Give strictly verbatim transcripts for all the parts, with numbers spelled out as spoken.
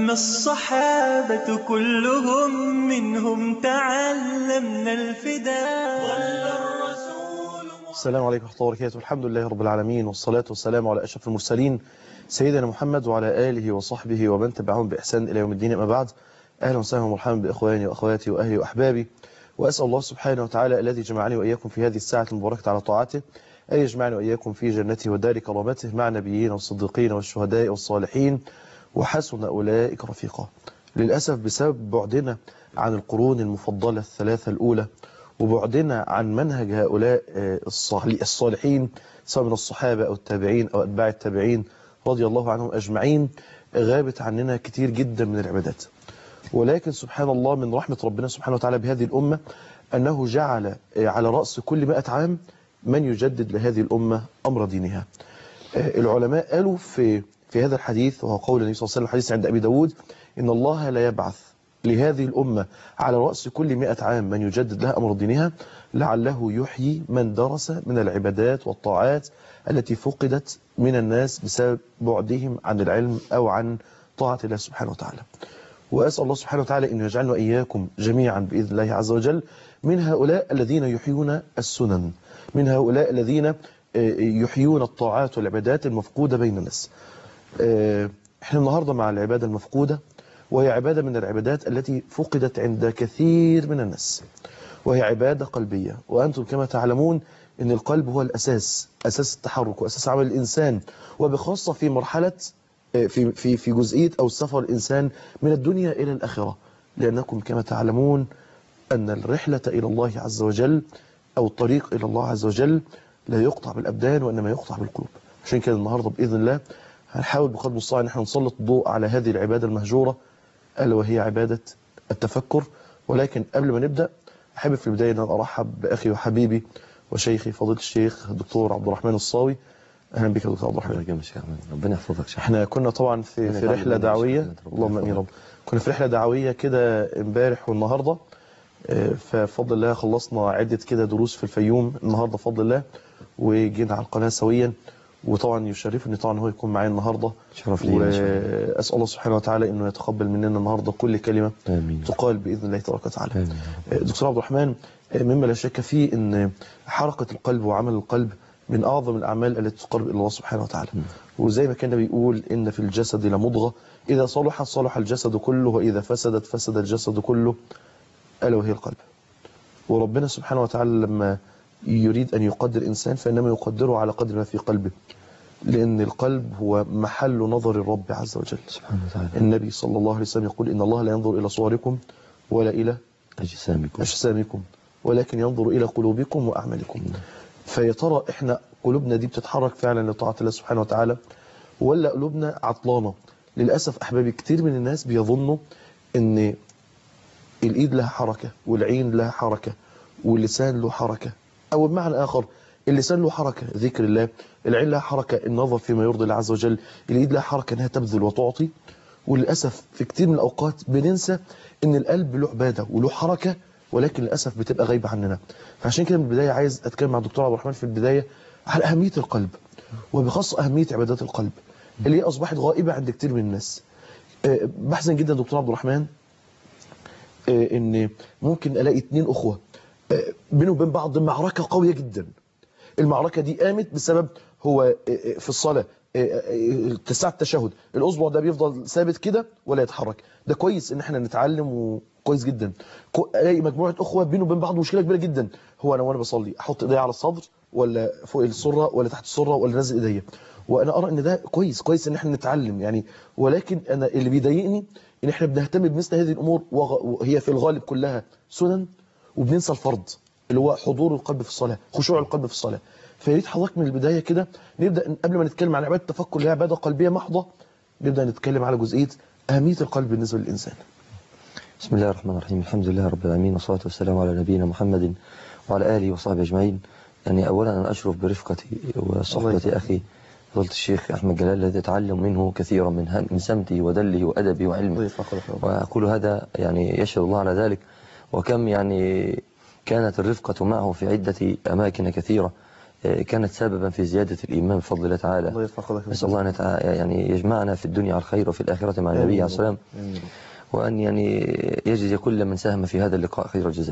أما الصحابة كلهم منهم تعلمنا الفداء. السلام عليكم ورحمة الله وبركاته. الحمد لله رب العالمين، والصلاة والسلام على أشرف المرسلين سيدنا محمد وعلى آله وصحبه ومن تبعهم بإحسان إلى يوم الدين. أما بعد، أهلا وسهلا ومرحبا بإخواني وأخواتي وأهلي وأحبابي، وأسأل الله سبحانه وتعالى الذي جمعني وإياكم في هذه الساعة المباركة على طاعته أن يجمعني وإياكم في جنته ودار كرامته مع النبيين والصديقين والشهداء والصالحين وحسن أولئك رفيقا. للأسف بسبب بعدنا عن القرون المفضلة الثلاثة الأولى وبعدنا عن منهج هؤلاء الصالحين سواء من الصحابة أو التابعين أو أتباع التابعين رضي الله عنهم أجمعين، غابت عننا كتير جدا من العبادات. ولكن سبحان الله من رحمة ربنا سبحانه وتعالى بهذه الأمة أنه جعل على رأس كل مئة عام من يجدد لهذه الأمة أمر دينها. العلماء قالوا في في هذا الحديث، وهو قول النبي صلى الله عليه وسلم، حديث عند أبي داود، إن الله لا يبعث لهذه الأمة على رأس كل مئة عام من يجدد لها أمر دينها لعله يحيي من درس من العبادات والطاعات التي فقدت من الناس بسبب بعدهم عن العلم أو عن طاعة الله سبحانه وتعالى. وأسأل الله سبحانه وتعالى أن يجعلنا وإياكم جميعا بإذن الله عز وجل من هؤلاء الذين يحيون السنن، من هؤلاء الذين يحيون الطاعات والعبادات المفقودة بين الناس. احنا النهاردة مع العبادة المفقودة، وهي عبادة من العبادات التي فقدت عند كثير من الناس، وهي عبادة قلبية. وأنتم كما تعلمون أن القلب هو الأساس، أساس التحرك وأساس عمل الإنسان، وبخاصة في مرحلة في في في جزئية أو سفر الإنسان من الدنيا إلى الآخرة، لأنكم كما تعلمون أن الرحلة إلى الله عز وجل أو الطريق إلى الله عز وجل لا يقطع بالأبدان وإنما يقطع بالقلوب. عشان كده النهاردة بإذن الله هنحاول بقدر المستطاع ان احنا نسلط الضوء على هذه العبادة المهجورة، ألا وهي عبادة التفكر. ولكن قبل ما نبدأ أحب في البداية أن أرحب بأخي وحبيبي وشيخي فضيلة الشيخ الدكتور عبد الرحمن الصاوي. أهلا بك يا دكتور عبد الرحمن. ربنا يحفظك. احنا كنا طبعا في في رحلة دعوية، اللهم امين رب، كنا في رحلة دعوية كده امبارح والنهاردة، ففضل الله خلصنا عدة كده دروس في الفيوم النهاردة بفضل الله، وجينا على القناة سويا. وطبعا يشرفني طبعا هو يكون معايا النهارده، شرف لي. واسال الله سبحانه وتعالى انه يتقبل مننا النهارده كل كلمه آمين. تقال باذن الله تبارك وتعالى. دكتور عبد الرحمن، مما لا شك فيه ان حركه القلب وعمل القلب من اعظم الاعمال التي تقرب الى الله سبحانه وتعالى. م. وزي ما كان بيقول ان في الجسد لمضغه اذا صلحت صلح الجسد كله واذا فسدت فسد الجسد كله، الا وهي القلب. وربنا سبحانه وتعالى لما يريد أن يقدر إنسان فإنما يقدره على قدر ما في قلبه، لأن القلب هو محل نظر الرب عز وجل سبحانه وتعالى. النبي صلى الله عليه وسلم يقول إن الله لا ينظر إلى صوركم ولا إلى أجسامكم, أجسامكم ولكن ينظر إلى قلوبكم وأعمالكم. فيا ترى إحنا قلوبنا دي بتتحرك فعلا لطاعة الله سبحانه وتعالى ولا قلوبنا عطلانة؟ للأسف أحبابي كتير من الناس بيظنوا إن الإيد لها حركة والعين لها حركة واللسان له حركة، أو بمعنى آخر اللسان له حركة ذكر الله، العين لها حركة النظر فيما يرضي الله عز وجل، اليد لها حركة أنها تبذل وتعطي. وللأسف في كتير من الأوقات بننسى أن القلب له عبادة وله حركة، ولكن للأسف بتبقى غايبة عننا. فعشان كده من البداية عايز أتكلم مع الدكتور عبد الرحمن في البداية على أهمية القلب، وبخاصة أهمية عبادات القلب اللي هي أصبحت غائبة عند كتير من الناس. بحزن جدا دكتور عبد الرحمن أن ممكن ألاقي اتنين أخوة بينهم وبين بعض معركة قوية جدا. المعركة دي قامت بسبب هو في الصلاة تسع التشهد الأصبع ده بيفضل ثابت كده ولا يتحرك. ده كويس ان احنا نتعلم وكويس جدا. الاقي مجموعة أخوة بينهم وبين بعض مشكلة كبيرة جدا، هو أنا وأنا بصلي أحط إيدي على الصدر ولا فوق السرة ولا تحت السرة ولا نازل إيديا، وأنا أرى ان ده كويس كويس ان احنا نتعلم يعني. ولكن أنا اللي بيضايقني ان احنا بنهتم بمثل هذه الأمور وهي في الغالب كلها سنن، وبننسى الفرض اللي هو حضور القلب في الصلاة، خشوع القلب في الصلاة. فيريد حضرتك من البداية كده نبدأ قبل ما نتكلم عن عبادة التفكر اللي هي عبادة قلبية محضة، نبدأ نتكلم على جزئية أهمية القلب بالنسبة للإنسان. بسم الله الرحمن الرحيم، الحمد لله رب العالمين، والصلاة والسلام على نبينا محمد وعلى آله وصحبه أجمعين. يعني أولا أنا أشرف برفقتي وصحبة أخي فضيلة الشيخ أحمد جلال الذي أتعلم منه كثيرا من من سمته ودله وأدبه وعلمه، وأقول هذا يعني يشهد الله على ذلك. وكم يعني كانت الرفقة معه في عدة أماكن كثيرة كانت سببا في زيادة الإيمان بفضل الله تعالى. الله يرفع قدرك. نسأل الله أن يتع- يعني يجمعنا في الدنيا على الخير وفي الآخرة مع النبي عليه الصلاة والسلام، وأن يعني يجزي كل من ساهم في هذا اللقاء خير الجزاء.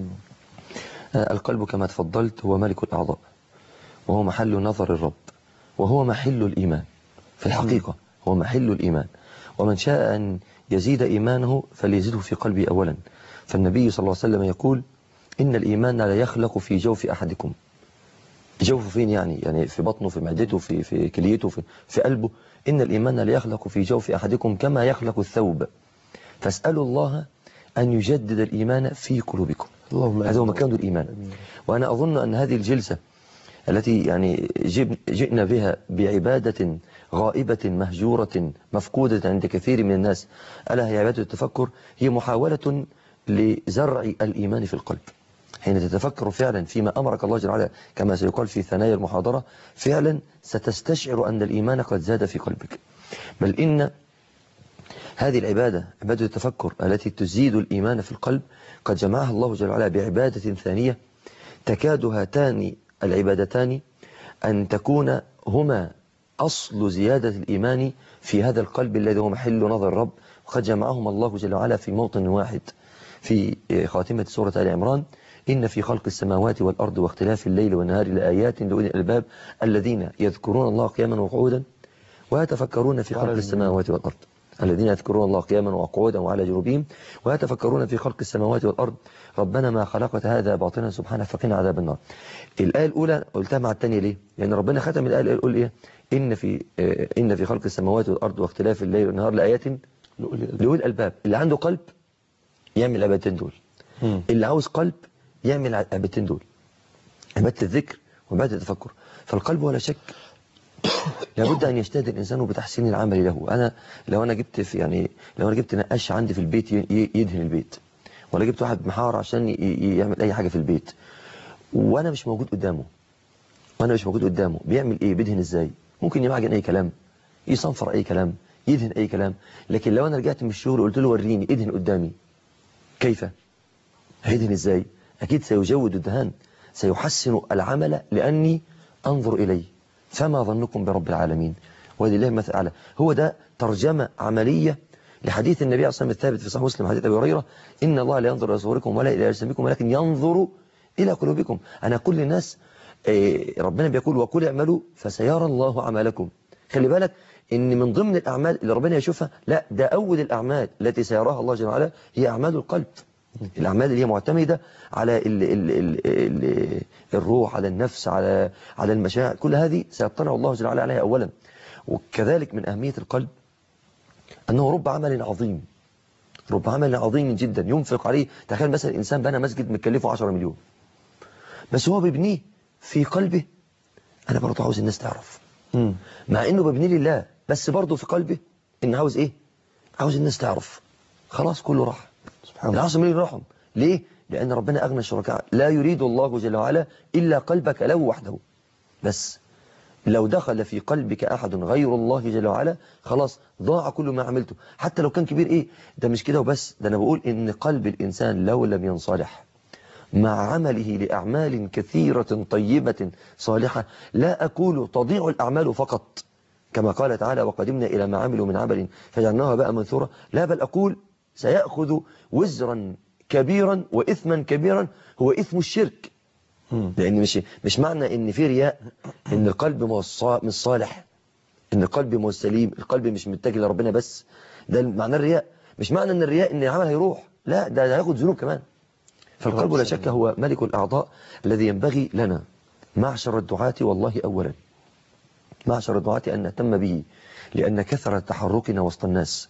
القلب كما تفضلت هو ملك الأعضاء، وهو محل نظر الرب، وهو محل الإيمان في الحقيقة، هو محل الإيمان. ومن شاء أن يزيد إيمانه فليزيده في قلبه أولا. فالنبي صلى الله عليه وسلم يقول إن الإيمان لا يخلق في جوف أحدكم. جوفه فين يعني؟ يعني في بطنه، في معدته، في في كليته، في في قلبه. إن الإيمان لا يخلق في جوف أحدكم كما يخلق الثوب، فاسألوا الله أن يجدد الإيمان في قلوبكم. هذا هو مكان الإيمان. وأنا أظن أن هذه الجلسة التي يعني جئنا بها بعبادة غائبة مهجورة مفقودة عند كثير من الناس، ألا هي عبادة التفكر، هي محاولة لزرع الإيمان في القلب. حين تتفكر فعلا فيما أمرك الله جل وعلا كما سيقال في ثنايا المحاضرة، فعلا ستستشعر أن الإيمان قد زاد في قلبك. بل إن هذه العبادة، عبادة التفكر التي تزيد الإيمان في القلب، قد جمعها الله جل وعلا بعبادة ثانية تكاد هاتان العبادتان أن تكون هما أصل زيادة الإيمان في هذا القلب الذي هو محل نظر الرب. وقد جمعهما الله جل وعلا في موطن واحد في خاتمة سورة آل عمران: إن في خلق السماوات والأرض واختلاف الليل والنهار لآيات لأولي الألباب الذين يذكرون الله قياما وقعودا ويتفكرون في خلق السماوات والأرض. الذين يذكرون الله قياما وقعودا وعلى جنوبهم ويتفكرون في خلق السماوات والأرض ربنا ما خلقت هذا باطلا سبحانه فقنا عذاب النار. الآية الأولى قلتها مع الثانية ليه؟ لأن ربنا ختم الآية يقول إيه؟ إن في إن في خلق السماوات والأرض واختلاف الليل والنهار لآيات لأولي الألباب. اللي عنده قلب يعمل العبادتين دول، اللي عاوز قلب يعمل العبادتين دول، عبادة الذكر وعبادة التفكر. فالقلب ولا شك لابد أن يجتهد الإنسان بتحسين العمل له. أنا لو أنا جبت في يعني لو أنا جبت نقاش عندي في البيت يدهن البيت، ولا جبت واحد محار عشان يعمل أي حاجة في البيت، وأنا مش موجود قدامه وأنا مش موجود قدامه بيعمل إيه؟ بيدهن إزاي؟ ممكن يمعجن أي كلام، يصنفر أي كلام، يدهن أي كلام. لكن لو أنا رجعت من الشغل وقلت له وريني ادهن قدامي، كيف؟ هيدهن إزاي؟ أكيد سيجود الدهان، سيحسن العمل لأني أنظر إليه. فما ظنكم برب العالمين ولله مثل أعلى. هو ده ترجمة عملية لحديث النبي عليه الصلاة والسلام الثابت في صحيح مسلم حديث أبي هريرة: إن الله لا ينظر إلى صوركم ولا إلى أجسامكم ولكن ينظر إلى قلوبكم. أنا كل الناس ربنا بيقول وقل اعملوا فسيرى الله عملكم. خلي بالك إن من ضمن الأعمال اللي ربنا يشوفها، لا ده أول الأعمال التي سيراها الله جل وعلا هي أعمال القلب، الأعمال اللي هي معتمدة على ال ال ال ال الروح، على النفس، على على المشاعر. كل هذه سيطلع الله جل وعلا عليها أولا. وكذلك من أهمية القلب أنه رب عمل عظيم، رب عمل عظيم جدا ينفق عليه. تخيل مثلا إنسان بنى مسجد مكلفه عشرة مليون، بس هو بيبنيه في قلبه أنا برضه عاوز الناس تعرف، مع إنه ببنيه لله، بس برضه في قلبه إن عاوز إيه؟ عاوز الناس تعرف. خلاص كله راح، العشرة مليون راحهم. ليه؟ لأن ربنا أغنى الشركاء، لا يريد الله جل وعلا إلا قلبك له وحده. بس لو دخل في قلبك أحد غير الله جل وعلا خلاص ضاع كل ما عملته، حتى لو كان كبير. إيه ده؟ مش كده وبس، ده أنا بقول إن قلب الإنسان لو لم ينصلح مع عمله لأعمال كثيرة طيبة صالحة، لا أقول تضيع الأعمال فقط كما قال تعالى وقدمنا إلى ما عملوا من عمل فجعلناها بقى منثورا، لا بل أقول سيأخذ وزرا كبيرا وإثما كبيرا هو إثم الشرك. لأن مش مش معنى إن في رياء إن القلب مش صالح، إن القلب مش سليم، القلب مش متجه لربنا بس. ده معنى الرياء. مش معنى إن الرياء إن العمل هيروح، لا ده هياخد ذنوب كمان. فالقلب لا شك هو ملك الأعضاء الذي ينبغي لنا معشر الدعاة والله أولا معشر الدعاة أن نهتم به، لأن كثرة تحركنا وسط الناس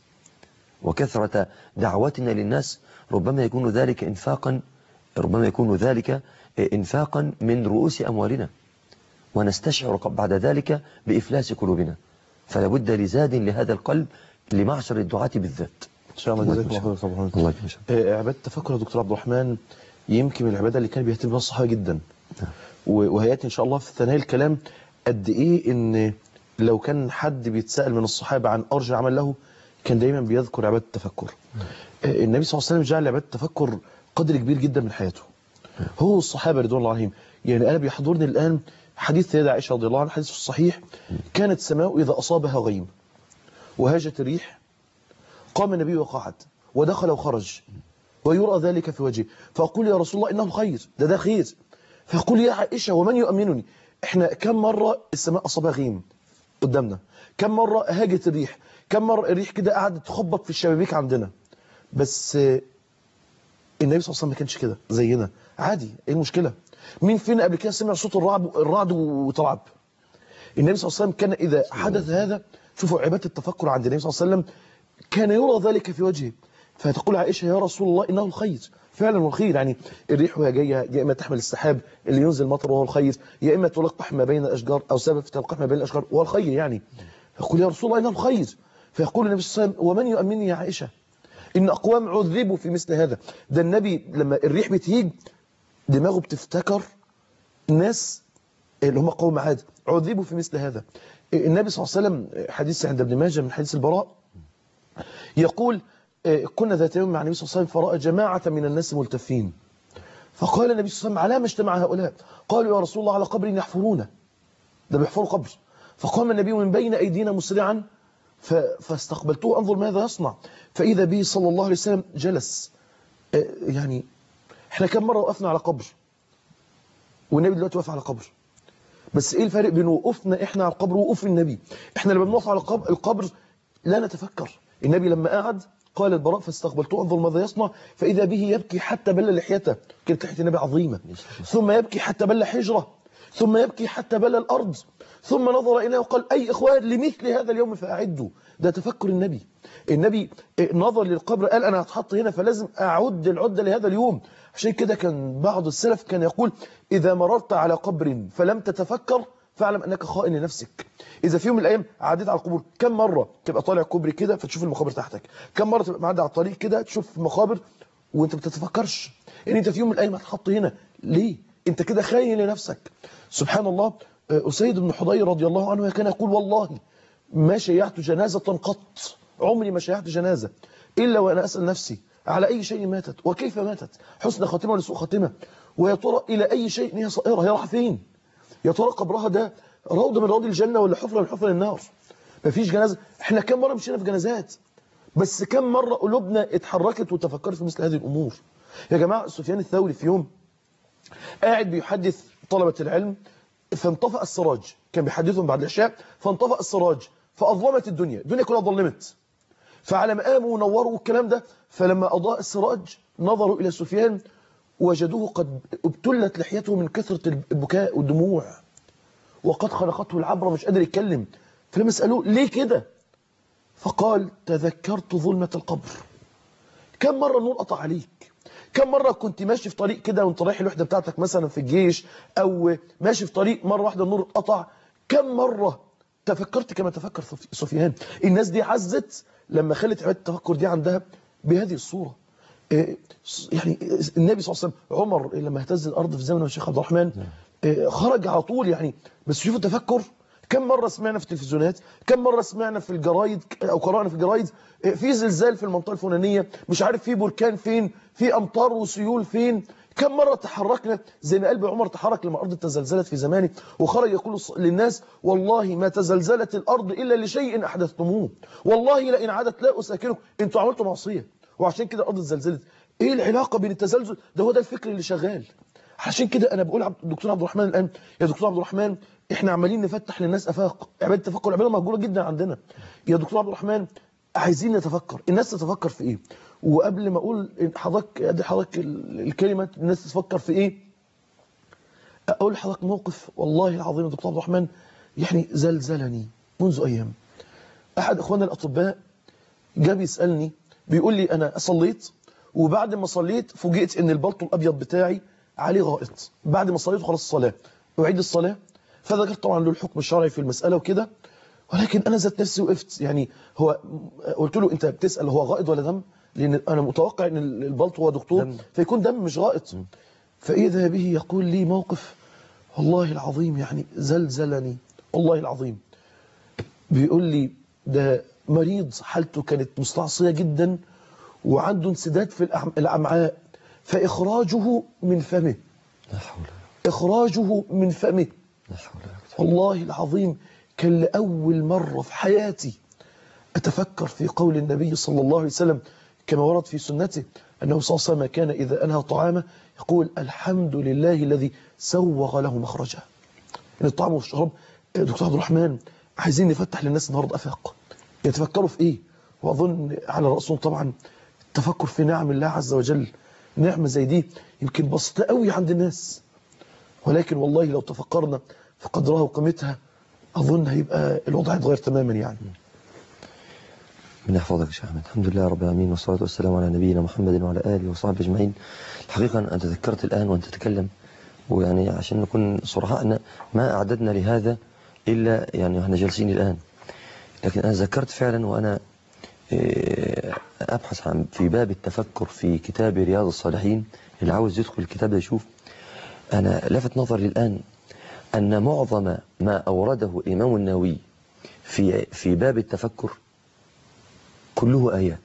وكثرة دعوتنا للناس ربما يكون ذلك إنفاقا ربما يكون ذلك إنفاقا من رؤوس أموالنا، ونستشعر بعد ذلك بإفلاس قلوبنا. فلا بد لزاد لهذا القلب لمعشر الدعاة بالذات. إن شاء الله. جزاكم الله خير طبعا. الله يكرمك. عبادة التفكر يا دكتور عبد الرحمن يمكن من العبادة اللي كان بيهتم بها الصحابة جدا، وهياتي إن شاء الله في ثنايا الكلام قد إيه إن لو كان حد بيتسأل من الصحابة عن أرجى عمل له كان دايما بيذكر عبادة التفكر. النبي صلى الله عليه وسلم جعل عبادة التفكر قدر كبير جدا من حياته، هو والصحابة رضوان الله عليهم. يعني أنا بيحضرني الآن حديث سيدة عائشة رضي الله عنها، حديث الصحيح، كانت السماء إذا أصابها غيم وهاجت الريح قام النبي وقعد ودخل وخرج ويرى ذلك في وجهه، فأقول يا رسول الله إنه خير، ده ده خير. فيقول يا عائشة ومن يؤمنني؟ إحنا كم مرة السماء أصابها غيم قدامنا، كم مرة هاجت الريح، كم مرة الريح كده قعدت تخبط في الشبابيك عندنا، بس النبي صلى الله عليه وسلم ما كانش كده زينا، عادي. ايه المشكلة؟ مين فينا قبل كده سمع صوت الرعد الرعد وطلب؟ النبي صلى الله عليه وسلم كان إذا حدث هذا، شوفوا عبادة التفكر عند النبي صلى الله عليه وسلم، كان يرى ذلك في وجهه. فتقول عائشة يا رسول الله إنه الخير، فعلا هو الخير. يعني الريح وهي جاية يا إما تحمل السحاب اللي ينزل مطر وهو الخير، يا إما تلقح ما بين الأشجار أو سبب في تلقح ما بين الأشجار وهو الخير يعني. فيقول يا رسول الله إنه الخير، فيقول النبي صلى الله عليه وسلم ومن يؤمنني يا عائشة؟ إن أقوام عذبوا في مثل هذا. ده النبي لما الريح بتهيج دماغه بتفتكر ناس اللي هم قوم عاد عذبوا في مثل هذا. النبي صلى الله عليه وسلم، حديث عند ابن ماجه من حديث البراء، يقول كنا ذات يوم مع النبي صلى الله عليه وسلم فرأى جماعة من الناس ملتفين، فقال النبي صلى الله عليه وسلم على ما اجتمع هؤلاء؟ قالوا يا رسول الله على قبر يحفرونه، ده بيحفروا قبر. فقام النبي من بين أيدينا مسرعا فاستقبلته أنظر ماذا يصنع، فإذا به صلى الله عليه وسلم جلس. يعني احنا كم مرة وقفنا على قبر والنبي دلوقتي واقف على قبر، بس ايه الفرق بين وقوفنا احنا على القبر ووقوف النبي؟ احنا لما بنقف على القبر لا نتفكر. النبي لما قعد قال البراء فاستقبلته انظر ماذا يصنع، فإذا به يبكي حتى بل لحيته، كانت لحية النبي عظيمة، ثم يبكي حتى بل حجرة، ثم يبكي حتى بل الأرض، ثم نظر إليه وقال أي إخوان لمثل هذا اليوم فأعدوا. ده تفكر النبي. النبي نظر للقبر قال أنا هتحط هنا فلازم أعد العدة لهذا اليوم. عشان كده كان بعض السلف كان يقول إذا مررت على قبر فلم تتفكر فاعلم أنك خائن لنفسك. إذا في يوم من الأيام عديت على القبور، كم مرة تبقى طالع كوبري كده فتشوف المقابر تحتك، كم مرة تبقى معدي على الطريق كده تشوف مقابر وانت ما بتتفكرش ان انت في يوم من الأيام هتحط هنا؟ ليه؟ انت كده خاين لنفسك. سبحان الله. أسيد بن حضير رضي الله عنه كان يقول والله ما شيعت جنازة قط، عمري ما شيعت جنازة إلا وأنا أسأل نفسي على أي شيء ماتت وكيف ماتت، حسن خاتمة ولا سوء خاتمة، ويا ترى إلى أي شيء هي صائرة، هي راح فين، يا ترى قبرها ده روضة من روض الجنة ولا حفرة من حفر النار. مفيش جنازة. احنا كم مرة مشينا في جنازات، بس كم مرة قلوبنا اتحركت وتفكرت في مثل هذه الأمور. يا جماعة سفيان الثوري في يوم قاعد بيحدث طلبة العلم فانطفأ السراج، كان بيحدثهم بعد العشاء فانطفأ السراج فأظلمت الدنيا، الدنيا كلها ظلمت، فعلى ما قاموا ونوروا والكلام ده، فلما أضاء السراج نظروا إلى سفيان وجدوه قد ابتلت لحيته من كثرة البكاء والدموع وقد خلقته العبرة، مش قادر يتكلم. فلما سألوه ليه كده فقال تذكرت ظلمة القبر. كم مرة النور قطع عليك، كم مرة كنت ماشي في طريق كده وانت رايح الوحدة بتاعتك مثلا في الجيش أو ماشي في طريق مرة واحدة النور اتقطع، كم مرة تفكرت كما تفكر سفيان. الناس دي عزت لما خلت عبادة التفكر دي عندها بهذه الصورة. يعني النبي صلى الله عليه وسلم، عمر لما اهتز الأرض في زمن الشيخ عبد الرحمن خرج على طول. يعني بس شوفوا التفكر، كم مرة سمعنا في التلفزيونات، كم مرة سمعنا في الجرايد أو قرأنا في الجرايد في زلزال في المنطقة الفلانية، مش عارف في بركان فين، في أمطار وسيول فين. كم مرة تحركنا زي ما قلب عمر تحرك لما الأرض تزلزلت في زمانه وخرج يقول للناس والله ما تزلزلت الأرض إلا لشيء أحدثتموه، والله لئن عادت لا أساكنكم، أنتوا عملتوا معصية وعشان كده الأرض اتزلزلت. إيه العلاقة بين التزلزل ده؟ هو ده الفكر اللي شغال. عشان كده أنا بقول الدكتور عبد الرحمن الآن، يا دكتور عبد الرحمن احنا عمالين نفتح للناس افاق، عباده التفكر عباده مهجوره جدا عندنا. يا دكتور عبد الرحمن عايزين نتفكر، الناس تتفكر في ايه؟ وقبل ما اقول حضرتك ادي حضرتك الكلمه الناس تفكر في ايه، اقول لحضرتك موقف والله العظيم يا دكتور عبد الرحمن يعني زلزلني منذ ايام. احد اخواننا الاطباء جاب يسالني بيقول لي انا صليت وبعد ما صليت فوجئت ان البلطو الابيض بتاعي عليه غائط، بعد ما صليت خلاص الصلاه اعيد الصلاه، فذكرت طبعا له الحكم الشرعي في المسألة وكده، ولكن أنا ذات نفسي وقفت. يعني هو قلت له أنت بتسأل هو غائط ولا دم؟ لأن أنا متوقع أن البلط هو دكتور دم. فيكون دم مش غائط. فإذا به يقول لي موقف والله العظيم يعني زلزلني والله العظيم. بيقول لي ده مريض حالته كانت مستعصية جدا وعنده انسداد في الأمعاء، فإخراجه من فمه، إخراجه من فمه والله العظيم كان لأول مرة في حياتي أتفكر في قول النبي صلى الله عليه وسلم كما ورد في سنته أنه صلى الله عليه وسلم كان إذا أنهى طعامه يقول الحمد لله الذي سوغ له مخرجه. إن الطعام والشراب دكتور عبد الرحمن عايزين نفتح للناس النهارده أفاق يتفكروا في إيه، وأظن على رأسهم طبعا التفكر في نعم الله عز وجل. نعمة زي دي يمكن بسيطة قوي عند الناس، ولكن والله لو تفكرنا في قدرها وقيمتها أظن هيبقى الوضع يتغير تماما يعني. من يحفظك يا شيخ أحمد. الحمد لله رب العالمين والصلاة والسلام على نبينا محمد وعلى آله وصحبه أجمعين. الحقيقة أنا تذكرت الآن وأنت تتكلم، ويعني عشان نكون صراحة أن ما أعددنا لهذا إلا يعني احنا جالسين الآن، لكن أنا ذكرت فعلا وأنا أبحث عن في باب التفكر في كتاب رياض الصالحين، اللي عاوز يدخل الكتاب ده يشوف. أنا لفت نظري الآن أن معظم ما أورده الإمام النووي في في باب التفكر كله آيات.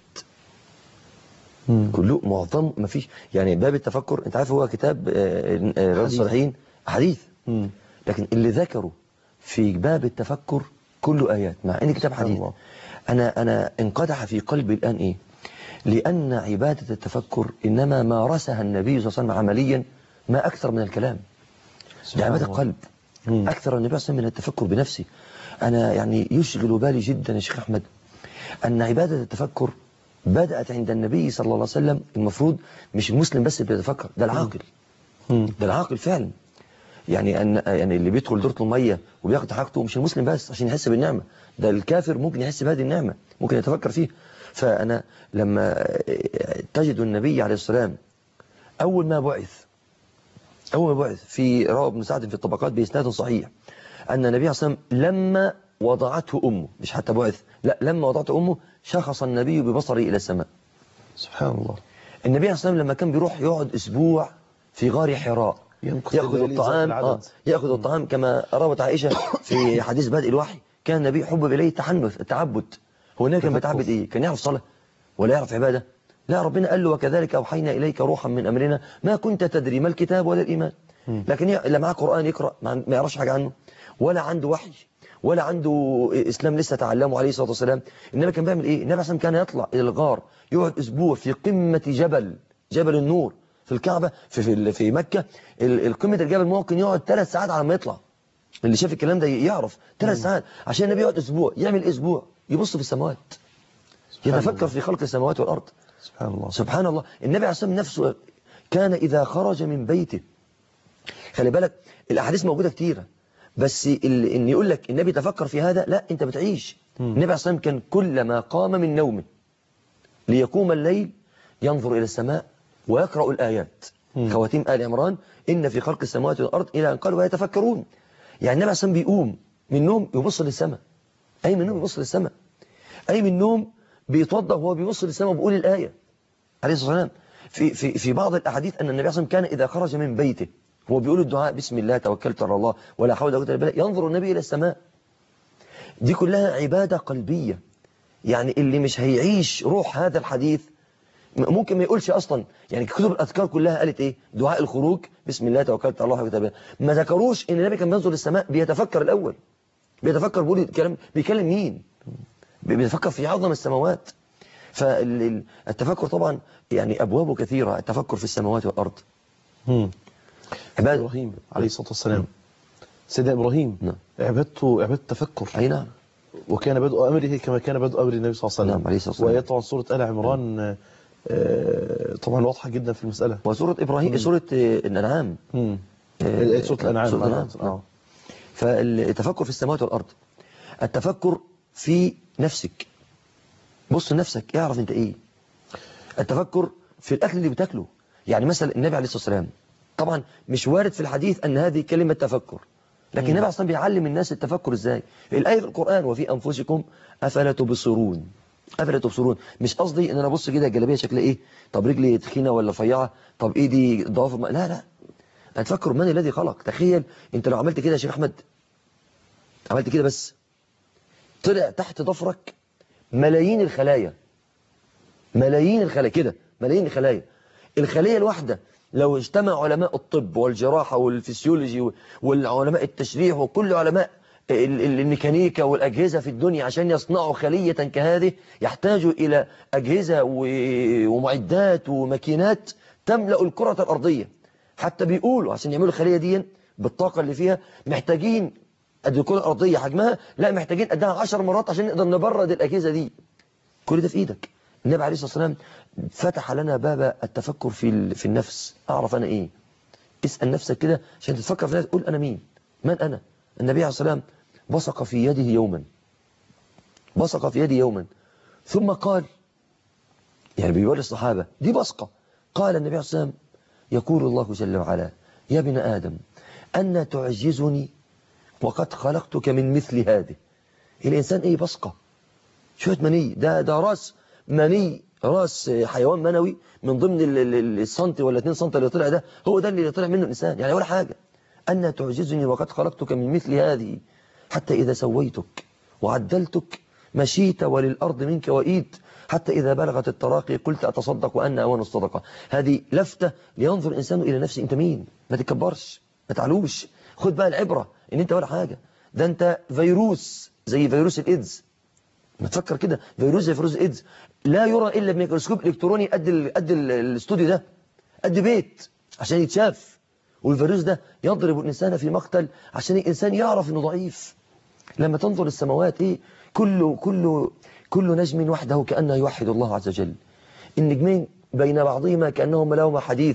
مم. كله معظم ما فيش يعني باب التفكر. أنت عارف هو كتاب رياض الصالحين حديث، مم. لكن اللي ذكره في باب التفكر كله آيات، مع إن كتاب حديث. الله. أنا أنا انقدح في قلبي الآن إيه؟ لأن عبادة التفكر إنما مارسها النبي صلى الله عليه وسلم عمليا ما أكثر من الكلام. دي عبادة قلب أكثر النبي صلى الله عليه وسلم من التفكر بنفسه. أنا يعني يشغل بالي جدا يا شيخ أحمد أن عبادة التفكر بدأت عند النبي صلى الله عليه وسلم. المفروض مش المسلم بس اللي بيتفكر، ده العاقل. ده العاقل فعلا. يعني أن يعني اللي بيدخل دورة المية وبياخد حاجته مش المسلم بس عشان يحس بالنعمة، ده الكافر ممكن يحس بهذه النعمة، ممكن يتفكر فيه. فأنا لما تجد النبي عليه السلام أول ما بعث أول ما بعث في رواه ابن سعد في الطبقات بإسناد صحيح أن النبي عليه الصلاة والسلام لما وضعته أمه، مش حتى بعث، لا لما وضعته أمه شخص النبي ببصره إلى السماء. سبحان الله. النبي عليه الصلاة والسلام لما كان بيروح يقعد أسبوع في غار حراء يأخذ الطعام آه يأخذ الطعام كما روت عائشة في حديث بدء الوحي، كان النبي حبب إليه التحنث التعبد. هو النبي كان بيتعبد إيه؟ كان يعرف صلاة ولا يعرف عبادة؟ لا، ربنا قال له وكذلك أوحينا إليك روحا من أمرنا ما كنت تدري ما الكتاب ولا الإيمان. لكن لا معاه قرآن يقرأ ما يعرفش حاجة عنه، ولا عنده وحي، ولا عنده إسلام لسه تعلمه عليه الصلاة والسلام. النبي كان بيعمل إيه؟ النبي كان يطلع إلى الغار يقعد أسبوع في قمة جبل جبل النور في الكعبة في في, في مكة. القمة الجبل ممكن يقعد ثلاث ساعات على ما يطلع. اللي شاف الكلام ده يعرف ثلاث ساعات عشان النبي يقعد أسبوع يعمل أسبوع يبص في السماوات يتفكر في خلق السماوات والأرض. سبحان الله سبحان الله. النبي عليه الصلاة والسلام نفسه كان إذا خرج من بيته، خلي بالك الأحاديث موجودة كتيرة، بس إن يقول لك النبي تفكر في هذا لا، أنت بتعيش. النبي عليه الصلاة والسلام كان كلما قام من نومه ليقوم الليل ينظر إلى السماء ويقرأ الآيات. مم. خواتيم آل عمران إن في خلق السماوات والأرض إلى أن قالوا ويتفكرون. يعني النبي عليه الصلاة والسلام بيقوم من نوم يبص للسماء، أي من نوم يبص للسماء، أي من نوم بيتوضأ وهو بيبص للسماء وبيقول الآية عليه الصلاة والسلام. في في في بعض الأحاديث أن النبي عليه الصلاة والسلام كان إذا خرج من بيته هو بيقول الدعاء بسم الله توكلت على الله ولا حول ولا قوة إلا بالله، ينظر النبي إلى السماء. دي كلها عبادة قلبية. يعني اللي مش هيعيش روح هذا الحديث ممكن ما يقولش أصلا. يعني كتب الأذكار كلها قالت إيه؟ دعاء الخروج بسم الله توكلت على الله ولا بالله، ما ذكروش إن النبي كان بينظر للسماء بيتفكر الأول، بيتفكر بيقول الكلام بيكلم مين؟ بيتفكر في عظم السماوات. فالتفكر طبعا يعني أبوابه كثيرة، التفكر في السماوات والأرض. امم عباد إبراهيم عليه الصلاة والسلام، سيدنا إبراهيم نعم. عبادته عبادة تفكر. أي نعم. وكان بدء أمره كما كان بدء أمر النبي صلى الله عليه وسلم. نعم عليه الصلاة والسلام. وآيات طبعا سورة آل عمران نعم. آه طبعا واضحة جدا في المسألة. وسورة إبراهيم مم. سورة الأنعام. امم آه سورة الأنعام. سورة الأنعام. آه. فالتفكر في السماوات والأرض، التفكر في نفسك، بص لنفسك اعرف انت ايه. التفكر في الأكل اللي بتاكله. يعني مثلا النبي عليه الصلاة والسلام طبعا مش وارد في الحديث أن هذه كلمة تفكر، لكن النبي أصلا بيعلم الناس التفكر إزاي. الآية في القرآن وفي أنفسكم أفلا تبصرون. أفلا تبصرون مش قصدي أن أنا أبص كده الجلابية شكلها إيه، طب رجلي تخينة ولا رفيعة، طب إيدي ضعف، لا لا، أتفكر من الذي خلق. تخيل أنت لو عملت كده يا شيخ أحمد، عملت كده بس طلع تحت ضفرك ملايين الخلايا، ملايين الخلايا كده، ملايين الخلايا. الخلية الواحدة لو اجتمع علماء الطب والجراحة والفسيولوجي والعلماء التشريح وكل علماء الميكانيكا والأجهزة في الدنيا عشان يصنعوا خلية كهذه، يحتاجوا إلى أجهزة ومعدات وماكينات تملأ الكرة الأرضية. حتى بيقولوا عشان يعملوا الخلية دي بالطاقة اللي فيها محتاجين قد الكرة الأرضية حجمها، لا محتاجين قدها عشر مرات عشان نقدر نبرد الأجهزة دي. كل ده في إيدك. النبي عليه الصلاة والسلام فتح لنا باب التفكر في في النفس. أعرف أنا إيه؟ اسأل نفسك كده عشان تتفكر في نفسك. قول أنا مين؟ من أنا؟ النبي عليه الصلاة والسلام بصق في يده يوما بصق في يده يوما ثم قال، يعني بيقول الصحابة دي بصقة، قال النبي عليه الصلاة والسلام يقول الله جل وعلا يا ابن آدم أن تعجزني وقد خلقتك من مثل هذه. الإنسان إيه؟ بصقة، شوية مني، ده ده راس مني، راس حيوان منوي من ضمن السنتي ولا اتنين سنتي اللي طلع ده، هو ده اللي طلع منه الإنسان، يعني ولا حاجة. أن تعجزني وقد خلقتك من مثل هذه حتى إذا سويتك وعدلتك مشيت وللأرض منك وإيد حتى إذا بلغت التراقي قلت أتصدق وأن أوان الصدقة. هذه لفتة لينظر الإنسان إلى نفسه. أنت مين؟ ما تكبرش، ما تعلوش، خد بقى العبرة إن أنت ولا حاجة. ده أنت فيروس زي فيروس الإيدز. ما تفكر كده، فيروس زي فيروس الإيدز لا يرى إلا بميكروسكوب إلكتروني قد ال قد ال الاستوديو ده، قد بيت عشان يتشاف. والفيروس ده يضرب الإنسان في مقتل عشان الإنسان يعرف إنه ضعيف. لما تنظر السماوات إيه؟ كل كل كل نجم وحده كأنه يوحد الله عز وجل. النجمين بين بعضهما كأنهما لهما حديث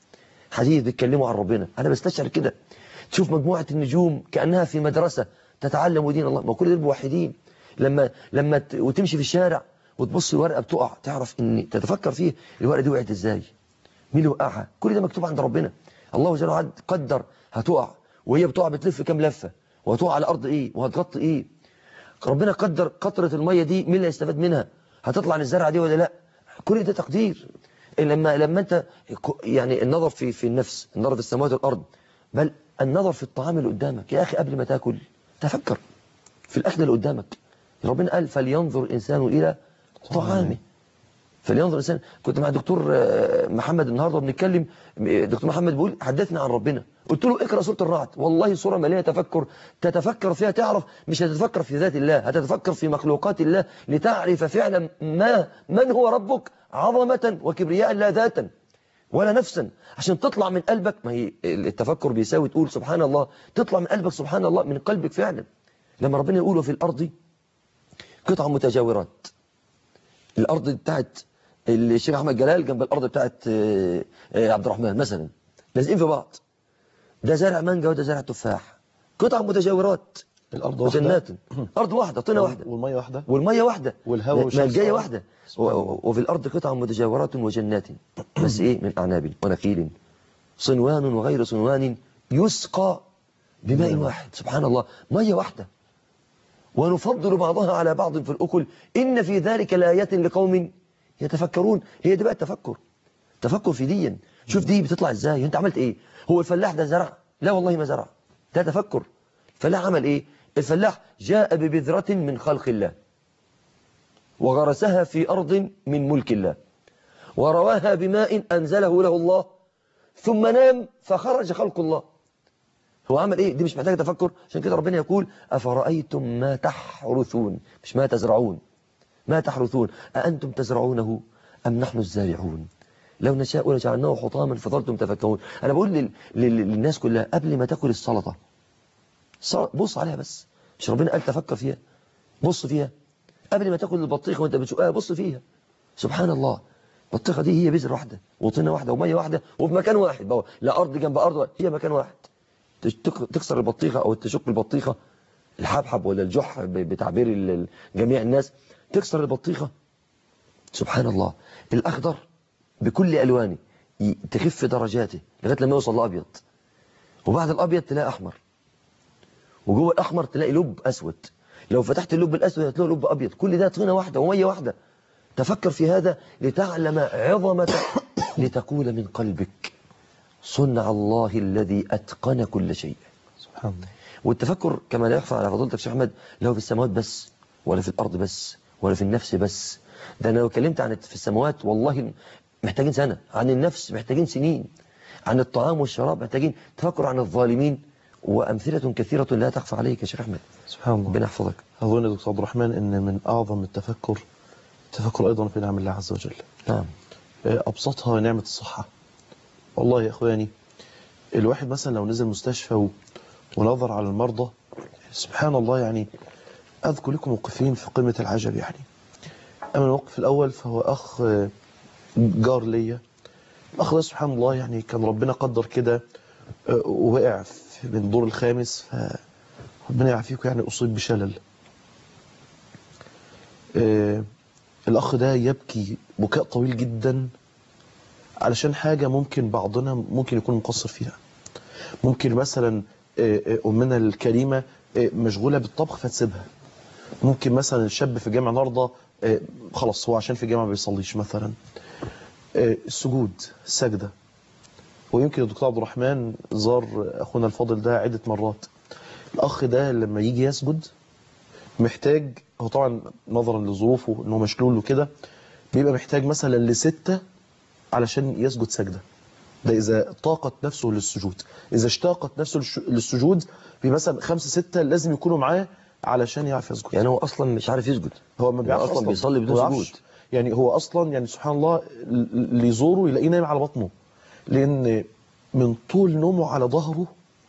حديث بيتكلموا عن ربنا. أنا بستشعر كده. تشوف مجموعة النجوم كأنها في مدرسة تتعلم دين الله. ما كل دول موحدين. لما لما وتمشي في الشارع وتبص الورقة بتقع، تعرف إن تتفكر فيه الورقة دي وقعت إزاي، مين اللي وقعها. كل ده مكتوب عند ربنا. الله جل وعلا قدر هتقع، وهي بتقع بتلف كام لفة، وهتقع على الأرض إيه، وهتغطي إيه. ربنا قدر قطرة المية دي مين اللي هيستفاد منها، هتطلع للزرعة دي ولا لا. كل ده تقدير. لما لما أنت يعني النظر في في النفس، النظر في السماوات والأرض، بل النظر في الطعام اللي قدامك. يا أخي قبل ما تاكل تفكر في الأكل اللي قدامك. ربنا قال فلينظر الإنسان إلى طعامه. فلينظر الإنسان. كنت مع الدكتور محمد النهاردة بنتكلم، دكتور محمد بيقول حدثنا عن ربنا، قلت له اقرأ سورة الرعد. والله سورة مليانة تفكر، تتفكر فيها تعرف، مش هتتفكر في ذات الله، هتتفكر في مخلوقات الله لتعرف فعلا ما من هو ربك عظمة وكبرياء لا ذاتا ولا نفسا، عشان تطلع من قلبك. ما هي التفكر بيساوي تقول سبحان الله، تطلع من قلبك سبحان الله من قلبك فعلا. لما ربنا يقوله في الأرض قطع متجاورات، الأرض بتاعت الشيخ أحمد جلال جنب الأرض بتاعت عبد الرحمن مثلا، لازقين في بعض. ده زرع مانجا وده زرع تفاح، قطع متجاورات. الأرض وجنات، أرض واحدة، طينة واحدة، والمية واحدة، والمية واحدة، والهواء والشمس مالجاية واحدة. وفي الأرض قطع متجاورات وجنات بس إيه، من أعناب ونخيل صنوان وغير صنوان يسقى بماء واحد. سبحان الله، مية واحدة. ونفضل بعضها على بعض في الأكل إن في ذلك لآيات لقوم يتفكرون. هي دي بقى التفكر، تفكر في دي. شوف دي بتطلع ازاي، انت عملت ايه. هو الفلاح ده زرع؟ لا والله ما زرع، ده تفكر. الفلاح عمل ايه؟ الفلاح جاء ببذرة من خلق الله وغرسها في أرض من ملك الله ورواها بماء أنزله له الله ثم نام فخرج خلق الله. هو عمل ايه؟ دي مش محتاجة تفكر. عشان كده ربنا يقول أفرأيتم ما تحرثون، مش ما تزرعون، ما تحرثون أأنتم تزرعونه أم نحن الزارعون لو نشاء لجعلناه حطاما فظلتم تفكرون. أنا بقول لل... لل... للناس كلها قبل ما تاكل السلطة بص عليها بس، مش ربنا قال تفكر فيها، بص فيها. قبل ما تاكل البطيخة وانت بتشقها بص فيها. سبحان الله، البطيخة دي هي بذرة واحدة وطينة واحدة ومية واحدة وفي مكان واحد بقى، لا أرض جنب أرض، هي مكان واحد. تكسر البطيخة أو تشق البطيخة، الحبحب ولا الجح بتعبير جميع الناس، تكسر البطيخة سبحان الله الأخضر بكل ألوانه تخف درجاته لغاية لما يوصل لأبيض، وبعد الأبيض تلاقي أحمر، وجوه الأحمر تلاقي لب أسود، لو فتحت اللب الأسود هتلاقي لب أبيض. كل ده طينة واحدة ومية واحدة. تفكر في هذا لتعلم عظمة لتقول من قلبك صنع الله الذي أتقن كل شيء. سبحان الله. والتفكر كما لا يخفى على فضيلتك شيخ أحمد لا في السماوات بس ولا في الأرض بس ولا في النفس بس. ده أنا لو اتكلمت عن في السماوات والله محتاجين سنة، عن النفس محتاجين سنين. عن الطعام والشراب، محتاجين تفكر عن الظالمين، وأمثلة كثيرة لا تخفى عليك يا شيخ أحمد. سبحان الله. ربنا يحفظك. أظن يا دكتور عبد الرحمن أن من أعظم التفكر التفكر أيضا في نعم الله عز وجل. نعم. أبسطها نعمة الصحة. والله يا إخواني، الواحد مثلا لو نزل مستشفى ونظر على المرضى، سبحان الله، يعني أذكر لكم موقفين في قمة العجب. يعني أما الموقف الأول فهو أخ جار ليا. الأخ ده سبحان الله يعني كان ربنا قدر كده ووقع من الدور الخامس، فربنا يعافيكم، يعني أصيب بشلل. الأخ ده يبكي بكاء طويل جدا علشان حاجة ممكن بعضنا ممكن يكون مقصر فيها. ممكن مثلا أمنا الكريمة مشغولة بالطبخ فتسيبها. ممكن مثلا الشاب في الجامعة النهارده خلاص هو عشان في الجامعة ما بيصليش مثلا. السجود، السجدة. ويمكن الدكتور عبد الرحمن زار أخونا الفاضل ده عدة مرات. الأخ ده لما يجي يسجد محتاج، هو طبعا نظرا لظروفه انه مشلول وكده، بيبقى محتاج مثلا لستة علشان يسجد سجدة. ده إذا طاقت نفسه للسجود. إذا اشتاقت نفسه للسجود بمثلا خمسة ستة لازم يكونوا معاه علشان يعرف يسجد. يعني هو أصلا مش عارف يسجد، هو ما بيعرفش أصلا, أصلا بيصلي بدون سجود. يعني هو أصلا يعني سبحان الله اللي يزوره يلاقيه نايم على بطنه، لأن من طول نومه على ظهره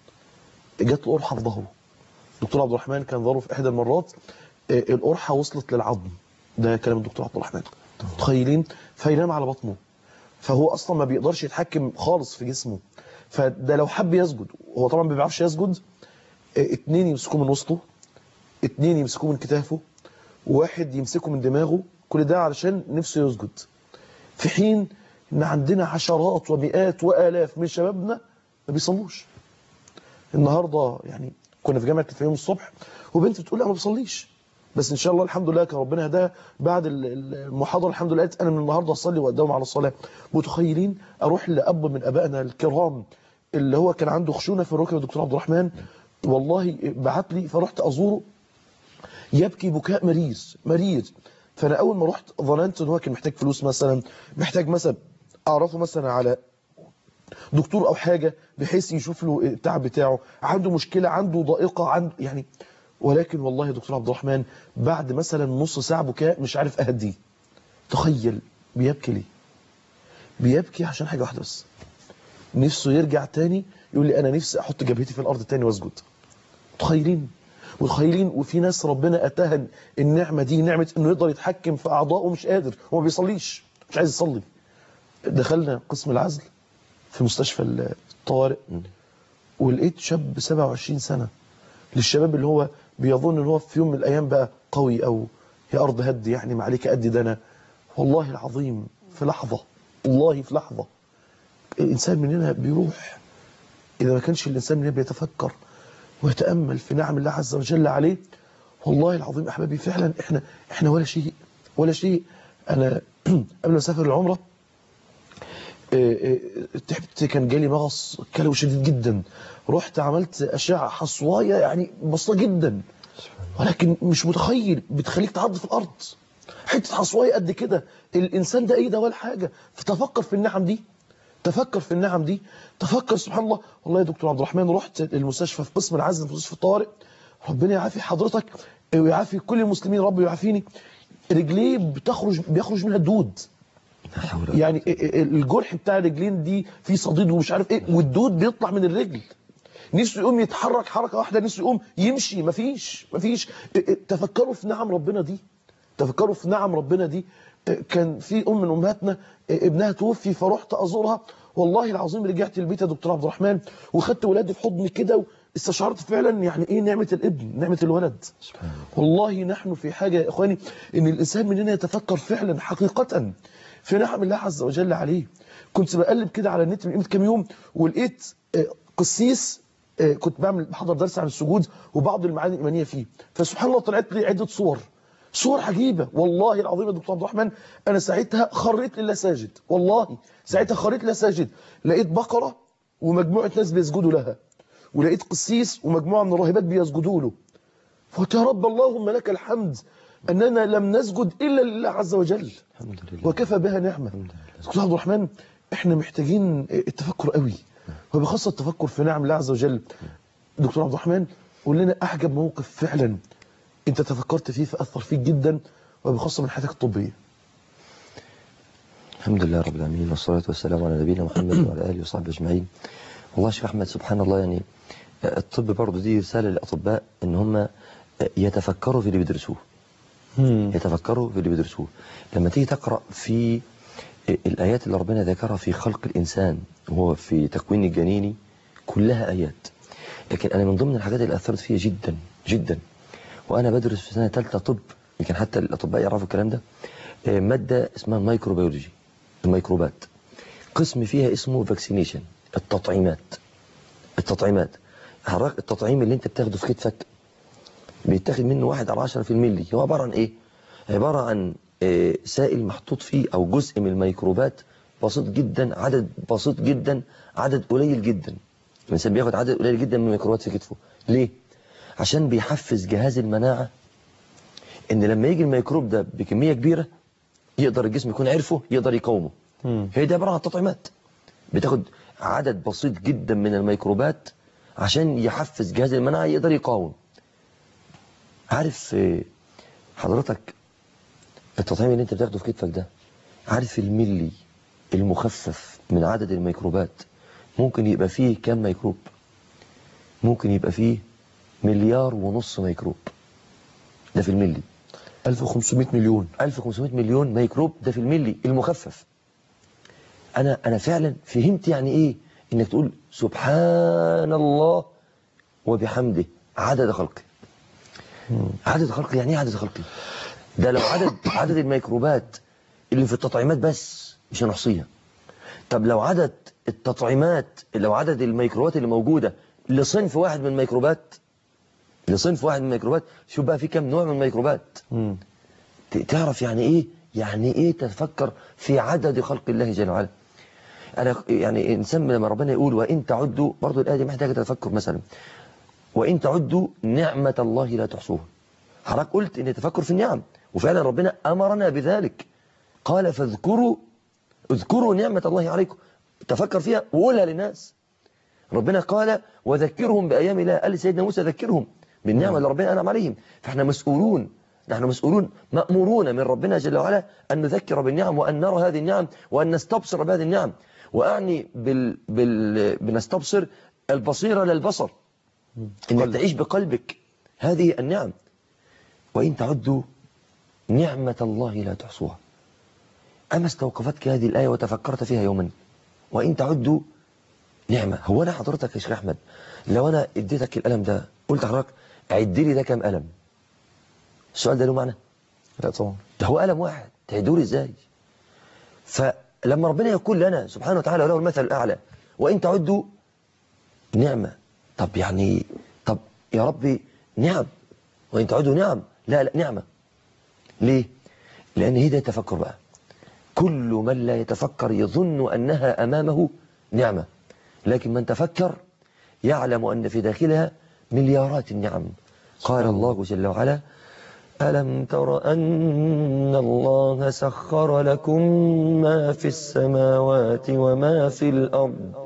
جات له قرحة في ظهره. الدكتور عبد الرحمن كان ظهره في إحدى المرات القرحة وصلت للعظم. ده كلام الدكتور عبد الرحمن. متخيلين؟ فينام على بطنه، فهو اصلا ما بيقدرش يتحكم خالص في جسمه. فده لو حب يسجد، هو طبعا ما بيعرفش يسجد، اتنين يمسكوه من وسطه، اتنين يمسكوه من كتافه، وواحد يمسكه من دماغه، كل ده علشان نفسه يسجد. في حين ان عندنا عشرات ومئات والاف من شبابنا ما بيصلوش. النهارده يعني كنا في جامعه الفيوم الصبح، وبنت بتقول لا ما بصليش، بس ان شاء الله الحمد لله كان ربنا هداها بعد المحاضره الحمد لله قالت انا من النهارده اصلي واداوم على الصلاه. متخيلين اروح لاب من ابائنا الكرام اللي هو كان عنده خشونه في الركبه، الدكتور عبد الرحمن والله بعت لي، فرحت ازوره يبكي بكاء مرير مرير. فانا اول ما رحت ظننت ان هو كان محتاج فلوس، مثلا محتاج مثلا اعرفه مثلا على دكتور او حاجه بحيث يشوف له التعب بتاعه، عنده مشكله، عنده ضائقه، عنده يعني. ولكن والله يا دكتور عبد الرحمن بعد مثلا نص ساعه بكاء مش عارف اهديه. تخيل بيبكي ليه؟ بيبكي عشان حاجه واحده بس، نفسه يرجع تاني. يقول لي انا نفسي احط جبهتي في الارض تاني واسجد. متخيلين؟ متخيلين؟ وفي ناس ربنا اتاها النعمه دي، نعمه انه يقدر يتحكم في اعضائه، مش قادر، هو ما بيصليش، مش عايز يصلي. دخلنا قسم العزل في مستشفى الطوارئ، ولقيت شاب سبعة وعشرين سنه، للشباب اللي هو بيظن ان هو في يوم من الايام بقى قوي، او يا ارض هد يعني ما عليك قد ده. انا والله العظيم في لحظه، والله في لحظه الانسان مننا بيروح. اذا ما كانش الانسان مننا بيتفكر ويتامل في نعم الله عز وجل عليه، والله العظيم احبابي فعلا احنا احنا ولا شيء ولا شيء. انا قبل ما اسافر العمره تعبت، كان جالي مغص كلوي شديد جدا، رحت عملت اشعه حصوايه يعني بسيطه جدا، ولكن مش متخيل بتخليك تعض في الارض، حته حصوايه قد كده. الانسان ده ايه ده ولا حاجه. فتفكر في النعم دي، تفكر في النعم دي، تفكر. سبحان الله. والله يا دكتور عبد الرحمن رحت المستشفى في قسم العزل في مستشفى الطوارئ، ربنا يعافي حضرتك ويعافي كل المسلمين، رب يعافيني. رجليه بتخرج بيخرج منها الدود، يعني الجرح بتاع الرجلين دي فيه صديد ومش عارف ايه، والدود بيطلع من الرجل. نفسه يقوم يتحرك حركه واحده، نفسه يقوم يمشي، مفيش مفيش. تفكروا في نعم ربنا دي، تفكروا في نعم ربنا دي. كان في ام من امهاتنا ابنها توفي، فرحت ازورها، والله العظيم رجعت البيت يا دكتور عبد الرحمن وخدت ولادي في حضني كده، واستشعرت فعلا يعني ايه نعمه الابن، نعمه الولد. والله نحن في حاجه يا اخواني ان الانسان مننا يتفكر فعلا حقيقه في نعم الله عز وجل عليه. كنت بقلب كده على النت من قيمه كام يوم، ولقيت قسيس كنت بعمل بحضر درس عن السجود وبعض المعاني الايمانيه فيه، فسبحان الله طلعت لي عده صور، صور عجيبه. والله العظيم يا دكتور عبد الرحمن انا ساعتها خريت لله ساجد، والله ساعتها خريت لله ساجد. لقيت بقره ومجموعه ناس بيسجدوا لها، ولقيت قسيس ومجموعه من الراهبات بيسجدوا له. فقلت يا رب اللهم لك الحمد اننا لم نسجد الا لله عز وجل، الحمد لله، وكفى بها نعمه. دكتور عبد الرحمن احنا محتاجين التفكر قوي، وبخاصة التفكر في نعم الله عز وجل. دكتور عبد الرحمن، قول لنا أعجب موقف فعلا أنت تفكرت فيه فأثر فيك جدا، وبخاصة من حياتك الطبية. الحمد لله رب العالمين، والصلاة والسلام على نبينا محمد وعلى آله وصحبه أجمعين. والله يا شيخ أحمد، سبحان الله، يعني الطب برضه دي رسالة للأطباء إن هم يتفكروا في اللي بيدرسوه. يتفكروا في اللي بيدرسوه. لما تيجي تقرأ في الآيات اللي ربنا ذكرها في خلق الإنسان وهو في تكوين الجنيني، كلها آيات. لكن أنا من ضمن الحاجات اللي أثرت فيها جدا جدا وأنا بدرس في سنة ثالثة طب، يمكن حتى الأطباء يعرفوا الكلام ده، مادة اسمها الميكروبيولوجي، الميكروبات. قسم فيها اسمه فاكسينيشن، التطعيمات. التطعيمات حضرتك التطعيم اللي انت بتاخده في كتفك بيتاخد منه واحد على عشرة في الملي. هو عبارة عن ايه؟ عبارة عن اه سائل محطوط فيه او جزء من الميكروبات بسيط جدا، عدد بسيط جدا، عدد قليل جدا. الانسان بياخد عدد قليل جدا من الميكروبات في كتفه. ليه؟ عشان بيحفز جهاز المناعة ان لما يجي الميكروب ده بكمية كبيرة يقدر الجسم يكون عرفه، يقدر يقاومه. هي دي عبارة عن التطعيمات. بتاخد عدد بسيط جدا من الميكروبات عشان يحفز جهاز المناعة يقدر يقاوم. عارف حضرتك التطعيم اللي انت بتاخده في كتفك ده، عارف الملي المخفف من عدد الميكروبات ممكن يبقى فيه كام ميكروب؟ ممكن يبقى فيه مليار ونص ميكروب. ده في الملي. ألف وخمسمائة مليون. ألف وخمسمائة مليون ميكروب، ده في الملي المخفف. أنا أنا فعلا فهمت يعني إيه إنك تقول سبحان الله وبحمده عدد خلقه. عدد خلقه يعني إيه عدد خلقه؟ ده لو عدد عدد الميكروبات اللي في التطعيمات بس مش هنحصيها. طب لو عدد التطعيمات، لو عدد الميكروبات اللي موجودة لصنف واحد من الميكروبات، لصنف واحد من الميكروبات، شوف بقى في كم نوع من الميكروبات. مم. تعرف يعني إيه؟ يعني إيه تفكر في عدد خلق الله جل وعلا. أنا يعني إنسان لما ربنا يقول وإن تعدوا، برضو الآية دي محتاجة تفكر. مثلا وإن تعدوا نعمة الله لا تحصوها. حضرتك قلت إن تفكر في النعم، وفعلا ربنا أمرنا بذلك. قال فاذكروا اذكروا نعمة الله عليكم، تفكر فيها وقولها للناس. ربنا قال وذكرهم بأيام الله، قال سيدنا موسى ذكرهم بالنعمة اللي ربنا أنعم عليهم. فإحنا مسؤولون، نحن مسؤولون مأمورون من ربنا جل وعلا أن نذكر بالنعم، وأن نرى هذه النعم، وأن نستبصر بهذه النعم. وأعني بال... بال... بنستبصر البصيرة للبصر، إنك تعيش بقلبك هذه النعم. وإن تعدوا نعمة الله لا تحصوها. أما استوقفتك هذه الآية وتفكرت فيها يوما، وإن تعدوا نعمة. هو أنا حضرتك يا شيخ أحمد لو أنا اديتك الألم ده قلت حضرتك عد لي ده كام ألم، السؤال ده له معنى؟ لا طبعا. ده هو ألم واحد، تعدوا لي إزاي؟ فلما ربنا يقول لنا سبحانه وتعالى وله المثل الأعلى وإن تعدوا نعمة، طب يعني طب يا ربي نعم، وإن تعدوا نعم، لا لا نعمة. ليه؟ لأن هي ده التفكر بقى. كل من لا يتفكر يظن أنها أمامه نعمة، لكن من تفكر يعلم أن في داخلها مليارات النعم. قال الله جل وعلا ألم تر أن الله سخر لكم ما في السماوات وما في الأرض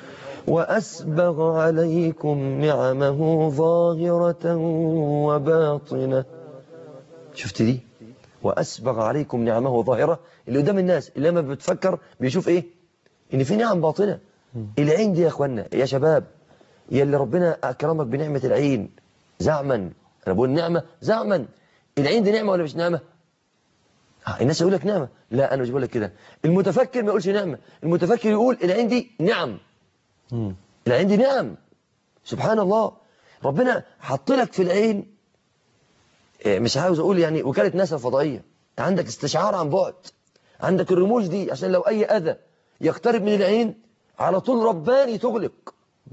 وأسبغ عليكم نعمه ظاهرة وباطنة. شفت دي؟ وأسبغ عليكم نعمه ظاهرة. اللي قدام الناس اللي لما بتفكر بيشوف إيه؟ إن في نعم باطنة. العين دي يا أخوانا يا شباب، يا اللي ربنا أكرمك بنعمة العين زعما، أنا بقول نعمة زعما، العين دي نعمة ولا مش نعمة؟ آه الناس يقول لك نعمة، لا أنا مش بقول لك كده. المتفكر ما يقولش نعمة، المتفكر يقول العين دي نعم. مم. العين دي نعم. سبحان الله، ربنا حط لك في العين، مش عاوز أقول يعني وكالة ناسا الفضائية، عندك استشعار عن بعد، عندك الرموش دي عشان لو أي أذى يقترب من العين على طول رباني تغلق.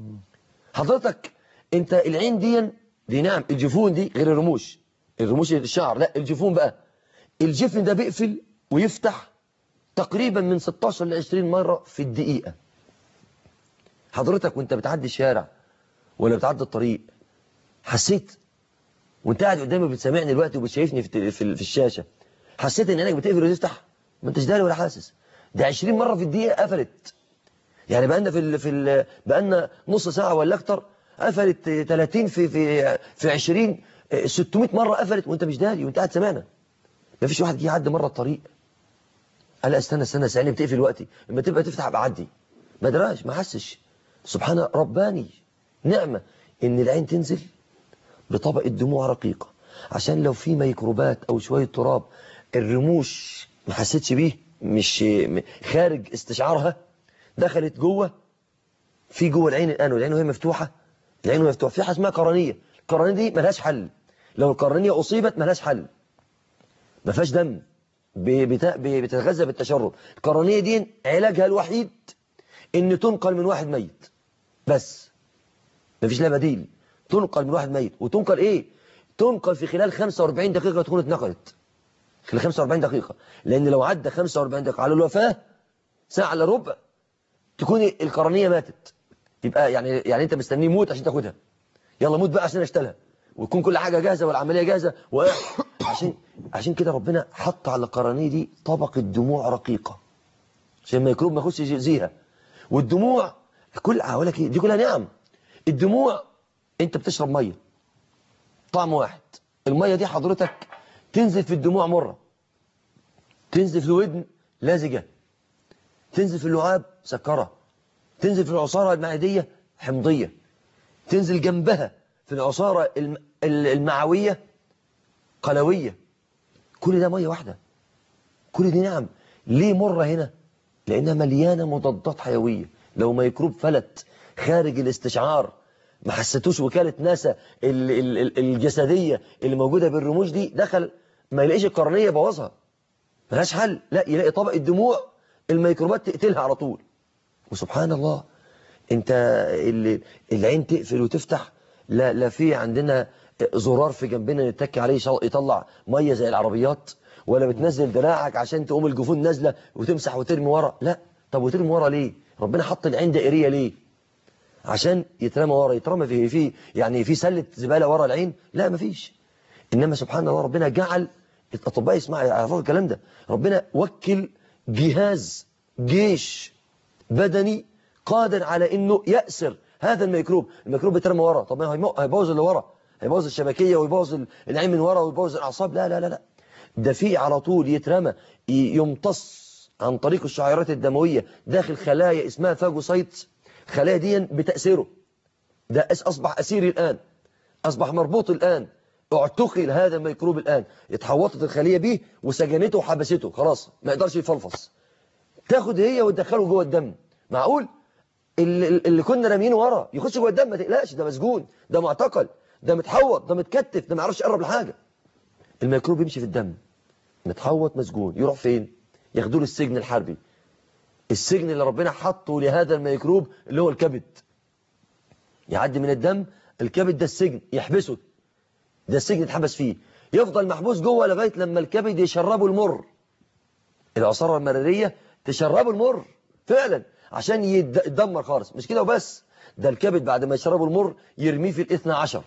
حضرتك أنت العين دي دي نعم، الجفون دي غير الرموش، الرموش الشعر لا، الجفون بقى، الجفن ده بيقفل ويفتح تقريبا من ستاشر ل عشرين مرة في الدقيقة. حضرتك وانت بتعدي الشارع ولا بتعدي الطريق حسيت وانت قاعد قدامي بتسمعني دلوقتي وبتشايفني في في الشاشة، حسيت ان عينك بتقفل وتفتح؟ ما انتش داري ولا حاسس. ده عشرين مرة في الدقيقة قفلت. يعني بقالنا في ال في ال بقالنا نص ساعة ولا أكتر قفلت ثلاثين في في في عشرين ستمائة مرة قفلت وأنت مش داري وأنت قاعد سمعنا. ما فيش واحد جه يعدي مرة الطريق قال استنى استنى ساعتين بتقفل وقتي لما تبقى تفتح بعدي. ما دراش ما حسش. سبحان رباني نعمة إن العين تنزل بطبقة دموع رقيقة عشان لو في ميكروبات أو شوية تراب الرموش ما حسيتش بيه مش خارج استشعارها دخلت جوه في جوه العين الآن والعين وهي مفتوحة. العين وهي مفتوحة في حاجة اسمها قرنية. القرنية دي ملهاش حل. لو القرنية أصيبت ملهاش حل ما فيهاش دم بتتغذى بالتشرب. القرنية دي علاجها الوحيد إن تنقل من واحد ميت بس ما فيش لها بديل. تنقل من واحد ميت وتنقل إيه؟ تنقل في خلال خمسة وأربعين دقيقة تكون اتنقلت خلال خمسة وأربعين دقيقة. لأن لو عدى خمسة وأربعين دقيقة على الوفاة ساعة إلا ربع تكون القرنية ماتت. يبقى يعني يعني أنت مستنيه يموت عشان تاخدها. يلا موت بقى عشان اشتغلها ويكون كل حاجة جاهزة والعملية جاهزة عشان عشان كده ربنا حط على القرنية دي طبقة دموع رقيقة عشان الميكروب ما يخش يأذيها. والدموع كل هقول لك ايه دي كلها نعم. الدموع انت بتشرب ميه طعم واحد. الميه دي حضرتك تنزل في الدموع مره تنزل في الودن لازجه تنزل في اللعاب سكره تنزل في العصاره المعديه حمضيه تنزل جنبها في العصاره المعويه قلويه. كل ده ميه واحده. كل دي نعم. ليه مره هنا؟ لانها مليانه مضادات حيويه. لو ميكروب فلت خارج الاستشعار ما حسيتوش وكالة ناسا الجسدية اللي موجودة بالرموش دي دخل ما يلاقيش القرنية بوظها ملهاش حل. لا يلاقي طبقة دموع الميكروبات تقتلها على طول. وسبحان الله انت اللي العين تقفل وتفتح لا لا في عندنا زرار في جنبنا نتك عليه يطلع مية زي العربيات ولا بتنزل دراعك عشان تقوم الجفون نازلة وتمسح وترمي ورا. لا. طب وترمي ورا ليه؟ ربنا حط العين دائرية ليه؟ عشان يترمى ورا. يترمى في في يعني في سلة زبالة ورا العين؟ لا مفيش. إنما سبحان الله ربنا جعل الأطباء يسمعوا يعرفوا الكلام ده. ربنا وكل جهاز جيش بدني قادر على إنه يأسر هذا الميكروب. الميكروب بيترمى ورا. طب ما هيبوظ اللي ورا هيبوظ الشبكية ويبوظ العين من ورا ويبوظ الأعصاب. لا لا لا لا ده في على طول يترمى يمتص عن طريق الشعيرات الدموية داخل خلايا اسمها فاجوسايتس. خلايا دي بتأثيره ده أصبح أسيري الآن أصبح مربوط الآن اعتقل هذا الميكروب الآن. اتحوطت الخلية به وسجنته وحبسته خلاص ما يقدرش يفلفص. تاخد هي وتدخله جوه الدم. معقول اللي, اللي كنا رامينه ورا يخش جوه الدم؟ ما تقلقش ده مسجون ده معتقل ده متحوط ده متكتف ده ما يعرفش يقرب لحاجة. الميكروب يمشي في الدم متحوط مسجون يروح فين؟ ياخدوه للسجن الحربي. السجن اللي ربنا حطه لهذا الميكروب اللي هو الكبد. يعدي من الدم الكبد ده السجن يحبسه. ده السجن يتحبس فيه يفضل محبوس جوه لغاية لما الكبد يشربه المر. العصارة المرارية تشربه المر فعلا عشان يتدمر خالص. مش كده وبس ده الكبد بعد ما يشربه المر يرميه في الاثنى عشر.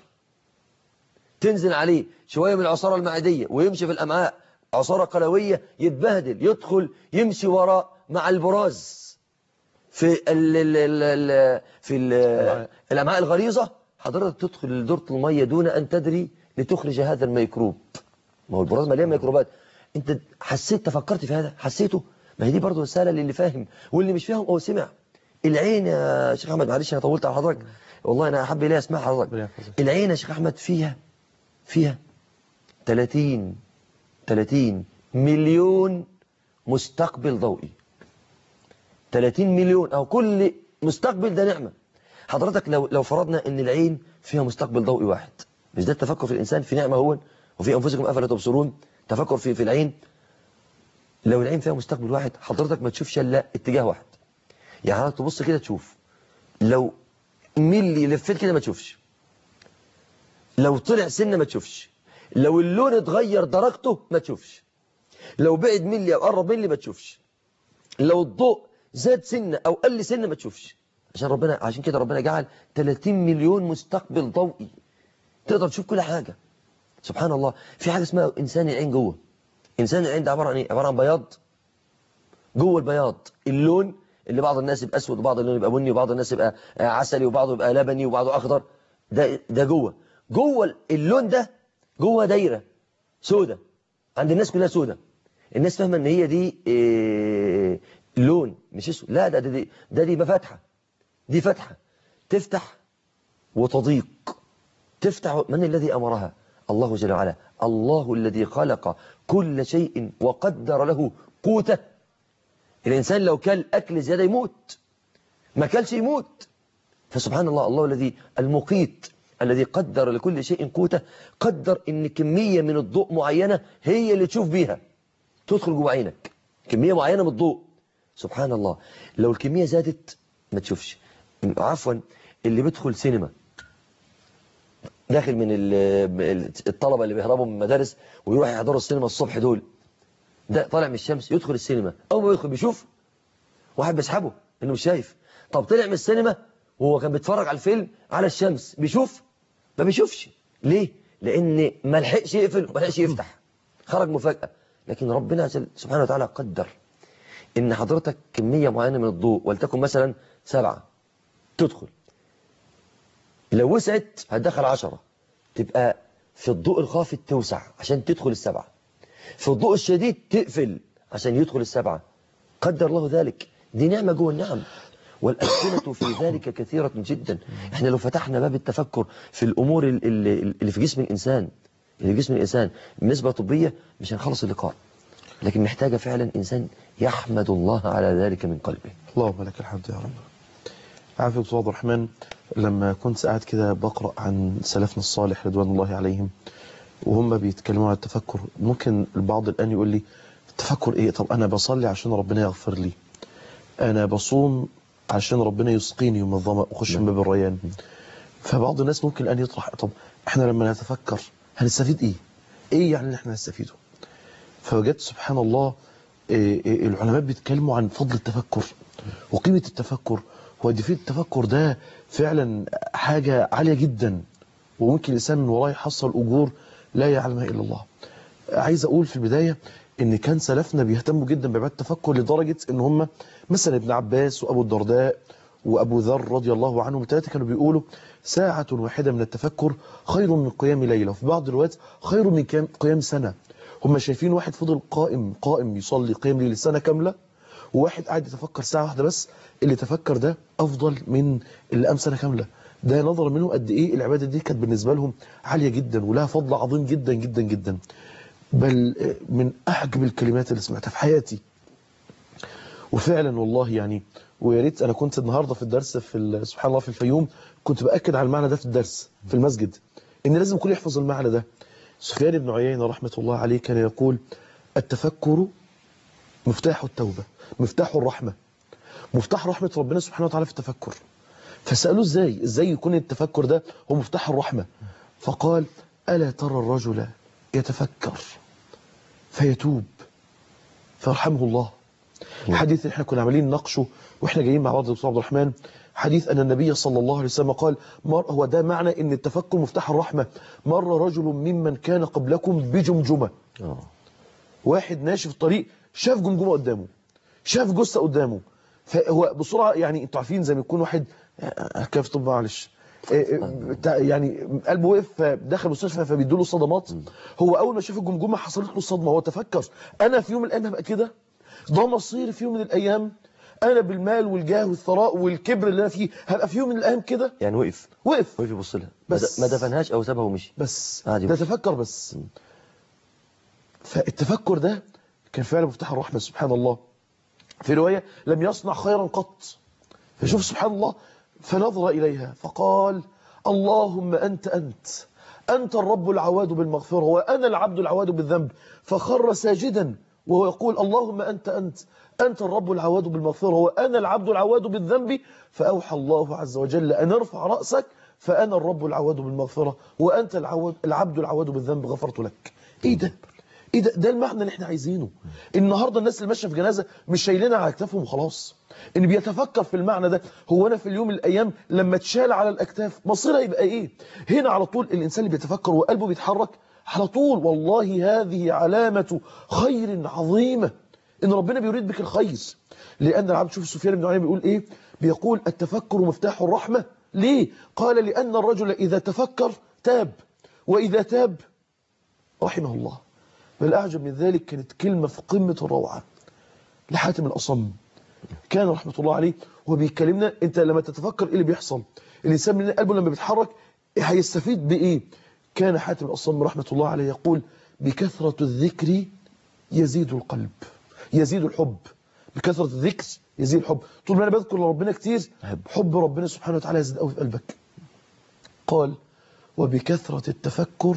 تنزل عليه شوية من العصارة المعدية ويمشي في الأمعاء عصارة قلوية يتبهدل يدخل يمشي وراء مع البراز في ال ال ال ال في ال الأمعاء الغليظة. حضرتك تدخل دورة المية دون أن تدري لتخرج هذا الميكروب. ما هو البراز مليان ميكروبات. انت حسيت تفكرت في هذا حسيته؟ ما هي دي برضه رسالة للي فاهم واللي مش فاهم او سمع. العين يا شيخ أحمد معلش أنا طولت على حضرتك والله أنا أحب إليه أسمع حضرتك. العين يا شيخ أحمد فيها فيها ثلاثين ثلاثين مليون مستقبل ضوئي. ثلاثين مليون أو كل مستقبل ده نعمة. حضرتك لو لو فرضنا ان العين فيها مستقبل ضوئي واحد مش ده التفكر في الإنسان في نعمة هو وفي أنفسكم أفلا تبصرون تفكر في في العين. لو العين فيها مستقبل واحد حضرتك ما تشوفش الا اتجاه واحد. يعني حضرتك تبص كده تشوف لو ملي لفيت كده ما تشوفش لو طلع سنة ما تشوفش لو اللون اتغير درجته ما تشوفش لو بعد ملي أو قرب ملي ما تشوفش لو الضوء زاد سنة أو قل سنة ما تشوفش. عشان ربنا عشان كده ربنا جعل ثلاثين مليون مستقبل ضوئي تقدر تشوف كل حاجة. سبحان الله. في حاجة اسمها إنسان العين جوه. إنسان العين ده عبارة عن إيه؟ عبارة عن بياض جوه البياض اللون اللي بعض الناس يبقى اسود وبعض اللون يبقى بني وبعض الناس يبقى عسلي وبعضه يبقى لبني وبعضه اخضر. ده ده جوه جوه اللون ده جوه دايره سودة عند الناس كلها سودة. الناس فاهمه ان هي دي إيه لون مش اسود. لا ده دي ده دي فتحه. دي فتحه تفتح وتضيق. تفتح. من الذي امرها؟ الله جل وعلا. الله الذي خلق كل شيء وقدر له قوته. الانسان لو كل اكل زياده يموت، ما كلش يموت. فسبحان الله، الله الذي المقيت الذي قدر لكل شيء قوته، قدر ان كميه من الضوء معينه هي اللي تشوف بيها تدخل جوه عينك. كميه معينه من الضوء. سبحان الله. لو الكميه زادت ما تشوفش. عفوا اللي بيدخل سينما داخل من الطلبه اللي بيهربوا من المدارس ويروح يحضروا السينما الصبح، دول ده طالع من الشمس يدخل السينما، اول ما يدخل بيشوف واحد بيسحبه انه مش شايف. طب طلع من السينما وهو كان بيتفرج على الفيلم على الشمس، بيشوف؟ ما بيشوفش. ليه؟ لان ما لحقش يقفل وما لحقش يفتح، خرج مفاجأة. لكن ربنا سبحانه وتعالى قدر ان حضرتك كمية معينة من الضوء، ولتكن مثلا سبعة، تدخل. لو وسعت هتدخل عشرة، تبقى في الضوء الخافت توسع عشان تدخل السبعة، في الضوء الشديد تقفل عشان يدخل السبعة. قدر الله ذلك. دي نعمة جوه النعم، والأمثلة في ذلك كثيرة جدا. احنا لو فتحنا باب التفكر في الأمور اللي, اللي في جسم الإنسان اللي في جسم الإنسان بنسبة طبية مش هنخلص اللقاء، لكن محتاجة فعلا إنسان يحمد الله على ذلك من قلبه. اللهم لك الحمد يا رب. عارف يا دكتور عبد الرحمن، لما كنت قاعد كده بقرأ عن سلفنا الصالح رضوان الله عليهم وهم بيتكلموا عن التفكر، ممكن البعض الآن يقول لي التفكر إيه؟ طب أنا بصلي عشان ربنا يغفر لي، أنا بصوم عشان ربنا يسقيني يوم الظمأ وأخش من باب الريان. فبعض الناس ممكن الآن يطرح، طب إحنا لما نتفكر هنستفيد إيه؟ إيه يعني اللي إحنا هنستفيده؟ فوجدت سبحان الله العلماء بيتكلموا عن فضل التفكر وقيمة التفكر، وقد في التفكر ده فعلا حاجة عالية جدا، وممكن الإنسان من وراه يحصل أجور لا يعلمها إلا الله. عايز أقول في البداية إن كان سلفنا بيهتموا جدا بعبادة التفكر لدرجة إن هم مثلا ابن عباس وأبو الدرداء وأبو ذر رضي الله عنهم الثلاثة كانوا بيقولوا ساعة واحدة من التفكر خير من قيام ليلة، وفي بعض الروايات خير من قيام سنة. هم شايفين واحد فضل قائم قائم يصلي قيام ليل سنة كاملة، وواحد قاعد يتفكر ساعة واحدة بس، اللي تفكر ده أفضل من اللي قام سنة كاملة. ده نظر منهم قد إيه العبادة دي كانت بالنسبة لهم عالية جدا ولها فضل عظيم جدا جدا جدا. بل من أعجب الكلمات اللي سمعتها في حياتي، وفعلا والله يعني، ويا ريت أنا كنت النهاردة في الدرس في سبحان الله في الفيوم كنت بأكد على المعنى ده في الدرس في المسجد، إن لازم كل يحفظ المعنى ده. سفيان بن عيينة رحمة الله عليه كان يقول التفكر مفتاح التوبة، مفتاح الرحمة، مفتاح رحمة ربنا سبحانه وتعالى في التفكر. فسألوه ازاي ازاي يكون التفكر ده هو مفتاح الرحمة؟ فقال ألا ترى الرجل يتفكر فيتوب فيرحمه الله. الحديث اللي احنا كنا عاملين نناقشه واحنا جايين مع بعض دكتور عبد الرحمن، حديث أن النبي صلى الله عليه وسلم قال مر هو ده معنى ان التفكر مفتاح الرحمة. مر رجل ممن كان قبلكم بجمجمة، واحد ماشي في الطريق شاف جمجمة قدامه، شاف جثة قدامه، فهو بسرعة يعني انتوا عارفين زي ما يكون واحد كيف طب معلش يعني قلبه وقف فدخل المستشفى فبيدوا له صدمات. هو اول ما شاف الجمجمه حصلت له الصدمه، هو تفكر انا في يوم من الايام هبقى كده، ده مصيري في يوم من الايام، انا بالمال والجاه والثراء والكبر اللي انا فيه هبقى في يوم من الايام كده. يعني وقف وقف وقف يبص لها، بس ما دفنهاش او سابها ومشي، بس ده تفكر بس. فالتفكر ده كان فعلا مفتاح الرحمه سبحان الله. في روايه لم يصنع خيرا قط، فشوف سبحان الله، فنظر إليها فقال اللهم أنت أنت أنت الرب العواد بالمغفرة وأنا العبد العواد بالذنب، فخر ساجدا وهو يقول اللهم أنت أنت أنت الرب العواد بالمغفرة وأنا العبد العواد بالذنب، فأوحى الله عز وجل أن ارفع رأسك فأنا الرب العواد بالمغفرة وأنت العواد العبد العواد بالذنب غفرت لك. إيه ده؟ إيه ده؟ ده المعنى اللي احنا عايزينه. النهاردة الناس اللي ماشية في جنازة مش شايلينها على اكتافهم وخلاص، ان بيتفكر في المعنى ده، هو انا في اليوم من الايام لما اتشال على الاكتاف مصيرها يبقى ايه؟ هنا على طول الانسان اللي بيتفكر وقلبه بيتحرك على طول، والله هذه علامة خير عظيمة ان ربنا بيريد بك الخير. لان العبد، شوف سفيان بن عيينة بيقول ايه، بيقول التفكر مفتاح الرحمة. ليه؟ قال لأن الرجل إذا تفكر تاب، وإذا تاب رحمه الله. بل أعجب من ذلك كانت كلمة في قمة الروعة لحاتم الأصم، كان رحمة الله عليه وبيكلمنا. انت لما تتفكر ايه اللي بيحصل، الإنسان من قلبه لما بيتحرك هيستفيد بإيه. كان حاتم الأصم رحمة الله عليه يقول بكثرة الذكر يزيد القلب، يزيد الحب. بكثرة الذكر يزيد الحب. طول ما أنا بذكر لربنا كتير، حب ربنا سبحانه وتعالى يزيد قوي في قلبك. قال وبكثرة التفكر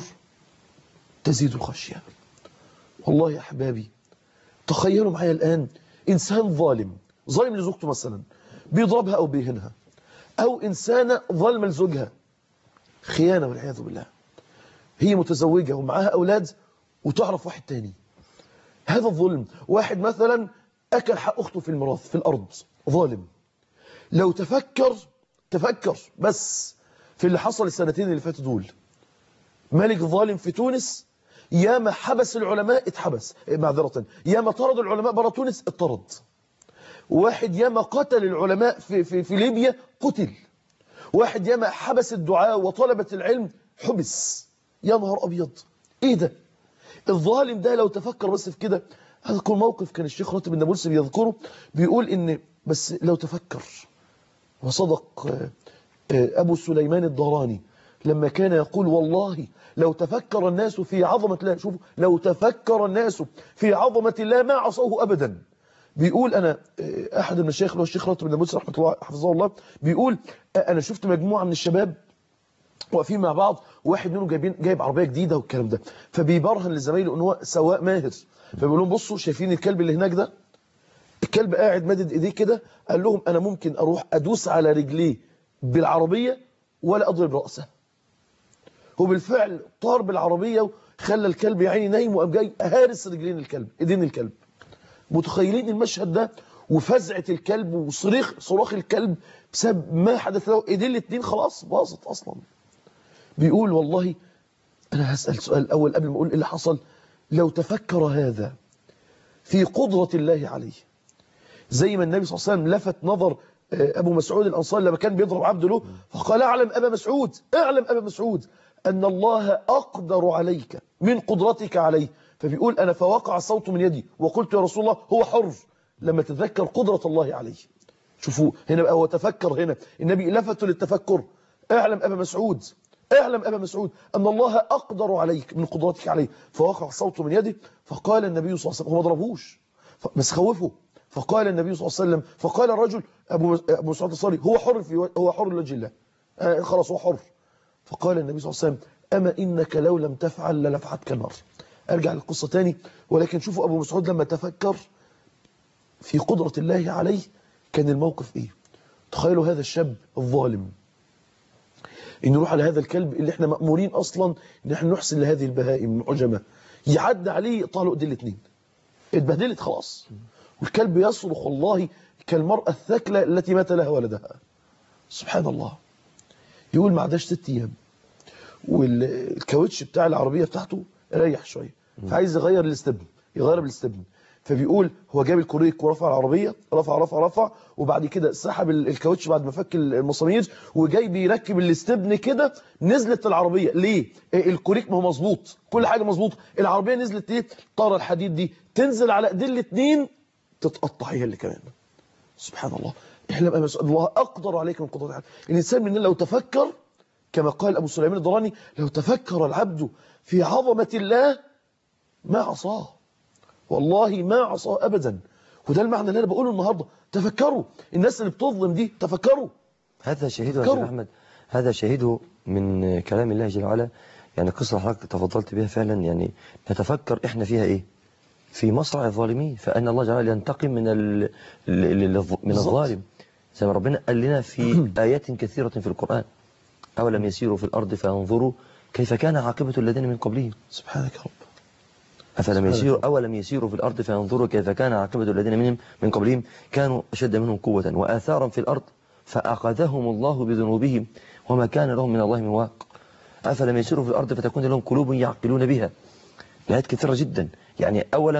تزيد الخشية. والله يا أحبابي تخيلوا معايا الآن إنسان ظالم، ظالم لزوجته مثلا، بيضربها أو بيهنها، أو إنسانة ظالمة لزوجها، خيانة والعياذ بالله، هي متزوجة ومعاها أولاد وتعرف واحد تاني. هذا الظلم. واحد مثلا أكل حق أخته في الميراث في الأرض، ظالم. لو تفكر تفكر بس في اللي حصل السنتين اللي فاتوا دول، ملك ظالم في تونس ياما حبس العلماء اتحبس، معذرة ياما طرد العلماء برا تونس اتطرد. واحد ياما قتل العلماء في, في, في ليبيا قتل. واحد ياما حبس الدعاء وطلبة العلم حبس. يا نهار أبيض، ايه ده؟ الظالم ده لو تفكر بس في كده. هذا كل موقف كان الشيخ راتب النابلسي بيذكره، بيقول ان بس لو تفكر. وصدق أبو سليمان الداراني لما كان يقول والله لو تفكر الناس في عظمة الله، شوفوا، لو تفكر الناس في عظمة الله ما عصوه أبدا. بيقول أنا أحد المشايخ اللي هو الشيخ راتب النابلسي رحمة الله حفظه الله، بيقول أنا شفت مجموعة من الشباب واقفين مع بعض، واحد منهم جايبين جايب عربيه جديده والكلام ده، فبيبرهن لزمايله ان هو سواق ماهر، فبيقول لهم بصوا شايفين الكلب اللي هناك ده؟ الكلب قاعد مادد ايديه كده، قال لهم انا ممكن اروح ادوس على رجليه بالعربيه ولا اضرب راسه. هو بالفعل طار بالعربيه وخلى الكلب يا عيني نايم، وقام جاي هارس رجلين الكلب، ايدين الكلب. متخيلين المشهد ده وفزعه الكلب وصريخ صراخ الكلب بسبب ما حدث له؟ ايدين الاثنين خلاص باظت اصلا. بيقول والله أنا هسأل سؤال أول قبل ما أقول إيه اللي حصل. لو تفكر هذا في قدرة الله عليه، زي ما النبي صلى الله عليه وسلم لفت نظر أبو مسعود الأنصاري لما كان بيضرب عبده له، فقال اعلم أبا مسعود، اعلم أبا مسعود أن الله أقدر عليك من قدرتك عليه. فبيقول أنا فوقع الصوت من يدي وقلت يا رسول الله هو حر، لما تذكر قدرة الله عليه. شوفوا هنا بقى هو تفكر، هنا النبي لفته للتفكر. اعلم أبا مسعود، اعلم أبا مسعود أن الله أقدر عليك من قدرتك عليه. فوقع الصوت من يده، فقال النبي صلى الله عليه وسلم، هو ما ضربوش بس خوفه، فقال النبي صلى الله عليه وسلم، فقال الرجل أبو أبو مسعود الأنصاري هو حر في هو حر لوجه الله، آه خلاص هو حر. فقال النبي صلى الله عليه وسلم أما إنك لو لم تفعل للفعتك النار. أرجع للقصة تاني، ولكن شوفوا أبو مسعود لما تفكر في قدرة الله عليه كان الموقف إيه. تخيلوا هذا الشاب الظالم إن نروح على هذا الكلب اللي احنا مأمورين أصلا إن احنا نحسن لهذه البهائم المعجمة، يعدى عليه يقطع له ايدين الاثنين، اتبهدلت خلاص، والكلب يصرخ والله كالمرأة الثكلى التي مات لها ولدها. سبحان الله. يقول ما عداش ست أيام والكاوتش بتاع العربية بتاعته ريح شوية، فعايز يغير الاستبن، يغير بالاستبن. فبيقول هو جاب الكوريك ورفع العربية، رفع رفع رفع وبعد كده سحب الكاوتش بعد ما فك المسامير وجاي بيركب الاستبن كده، نزلت العربية. ليه؟ الكوريك ما هو مظبوط، كل حاجة مظبوط، العربية نزلت ايه؟ طار الحديد دي تنزل على ايدين الاثنين تتقطع هي اللي كمان. سبحان الله. احلم أن الله أقدر عليك من قدرته عليك. الإنسان مننا لو تفكر كما قال أبو سليمان الدراني، لو تفكر العبد في عظمة الله ما عصاه، والله ما عصاه أبدا. وده المعنى اللي أنا بقوله النهاردة. تفكروا الناس اللي بتظلم دي، تفكروا. هذا شهيده يا شيخ أحمد، هذا شهيده من كلام الله جل وعلا. يعني قصة حضرتك تفضلت بها فعلا، يعني نتفكر إحنا فيها إيه في مصرع الظالمين، فأن الله جل وعلا ينتقم من ال... من الظالم، زي ما ربنا قال لنا في آيات كثيرة في القرآن. أولم يسيروا في الأرض فينظروا كيف كان عاقبة الذين من قبلهم. سبحانك يا رب. أفلم يسيروا أولم يسيروا في الأرض فينظروا كيف كان عاقبة الذين منهم من قبلهم كانوا أشد منهم قوة وآثارا في الأرض فأخذهم الله بذنوبهم وما كان لهم من الله من واق. أفلم يسيروا في الأرض فتكون لهم قلوب يعقلون بها. آيات كثيرة جدا. يعني أولا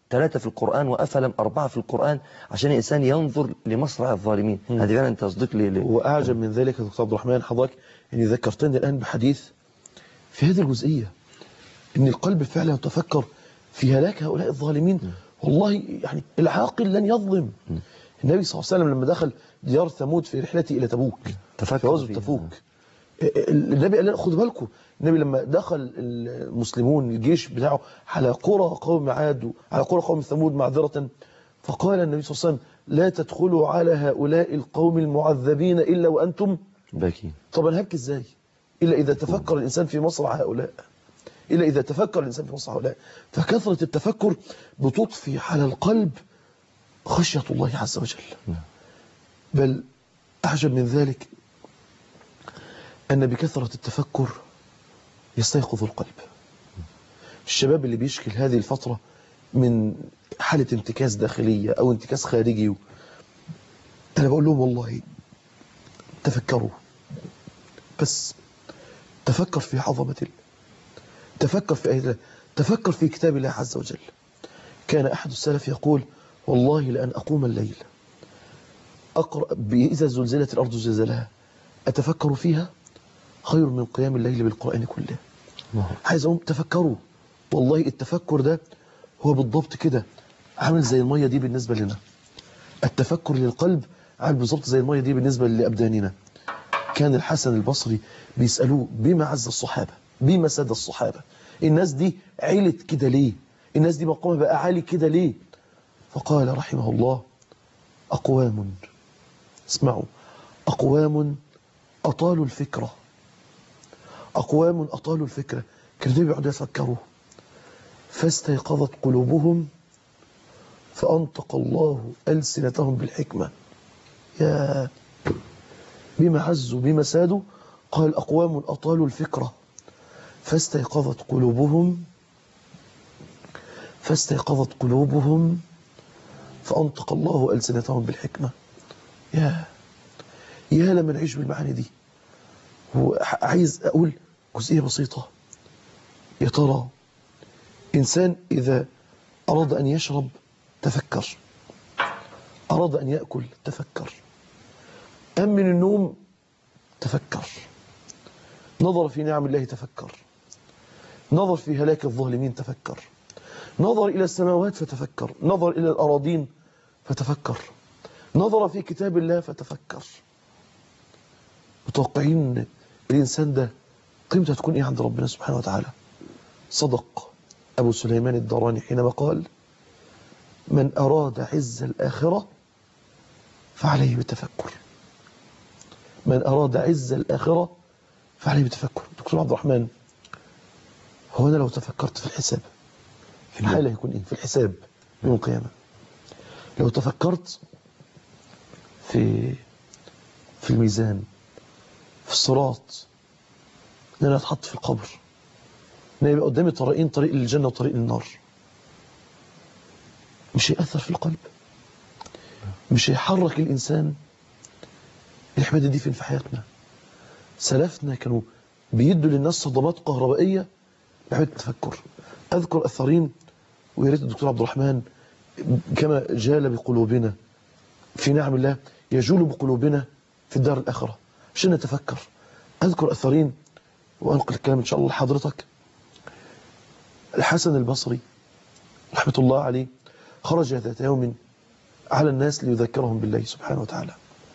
ثلاثة في القرآن وأفلم أربعة في القرآن عشان الإنسان ينظر لمصرع الظالمين. هذه فعلا تصديق لي. وأعجب من ذلك يا دكتور عبد الرحمن حضرتك أني ذكرتني الآن بحديث في هذه الجزئية، أن القلب فعلا يتفكر في هلاك هؤلاء الظالمين. والله يعني العاقل لن يظلم. النبي صلى الله عليه وسلم لما دخل ديار ثمود في رحلته إلى تبوك في غزوة تبوك، النبي قال خدوا بالكم، النبي لما دخل المسلمون الجيش بتاعه على قرى قوم عاد على قرى قوم ثمود معذرة، فقال النبي صلى الله عليه وسلم لا تدخلوا على هؤلاء القوم المعذبين إلا وأنتم باكين. طب نهك ازاي؟ إلا إذا تفكر الإنسان في مصرع هؤلاء، إلا إذا تفكر الإنسان في مصرع هؤلاء. فكثرة التفكر بتضفي على القلب خشية الله عز وجل. بل أعجب من ذلك أن بكثرة التفكر يستيقظ القلب. الشباب اللي بيشكل هذه الفترة من حالة انتكاس داخلية أو انتكاس خارجي، أنا بقول لهم والله تفكروا، بس تفكر في عظمة الله، تفكر في آيات الله، تفكر في كتاب الله عز وجل. كان أحد السلف يقول والله لأن أقوم الليل أقرأ بإذا زلزلت الأرض زلزالها أتفكر فيها خير من قيام الليل بالقرآن كله. عايز أقول تفكروا، والله التفكر ده هو بالضبط كده عامل زي المية دي بالنسبة لنا. التفكر للقلب عامل بالضبط زي المية دي بالنسبة لأبداننا. كان الحسن البصري بيسألوه بما عز الصحابة، بما ساد الصحابة، الناس دي عيلت كده ليه؟ الناس دي مقامها بقى عالي كده ليه؟ فقال رحمه الله أقوام، اسمعوا، أقوام أطالوا الفكرة، أقوام أطالوا الفكرة، كانوا بيقعدوا يفكروا فاستيقظت قلوبهم فأنطق الله ألسنتهم بالحكمة. يا بما عزوا بما سادوا، قال أقوام أطالوا الفكرة فاستيقظت قلوبهم فاستيقظت قلوبهم فأنطق الله ألسنتهم بالحكمة. يا يا لما نعيش بالمعاني دي. وعايز أقول جزئية بسيطة، يا ترى إنسان إذا أراد أن يشرب تفكر، أراد أن يأكل تفكر، أم من النوم تفكر، نظر في نعم الله تفكر، نظر في هلاك الظالمين تفكر، نظر إلى السماوات فتفكر، نظر إلى الأراضين فتفكر، نظر في كتاب الله فتفكر. متوقعين الإنسان ده قيمته تكون إيه عند ربنا سبحانه وتعالى؟ صدق أبو سليمان الدراني حينما قال من أراد عز الآخرة فعليه بالتفكر. من أراد عز الآخرة فعليه بالتفكر. دكتور عبد الرحمن، هو أنا لو تفكرت في الحساب في الحالة هيكون إيه؟ في الحساب يوم القيامة، لو تفكرت في في الميزان، في الصراط، ان انا اتحط في القبر، ان يبقى قدامي طريقين، طريق للجنه وطريق للنار، مش هيأثر في القلب؟ مش هيحرك الانسان؟ الحماده دي فين في حياتنا؟ سلفنا كانوا بيدوا للناس صدمات كهربائيه بحمايه التفكر. اذكر اثرين، ويا ريت الدكتور عبد الرحمن كما جال بقلوبنا في نعم الله يجول بقلوبنا في الدار الاخره عشان نتفكر. اذكر اثرين وأنقل الكلام إن شاء الله لحضرتك. الحسن البصري رحمة الله عليه خرج ذات يوم على الناس ليذكرهم بالله سبحانه وتعالى،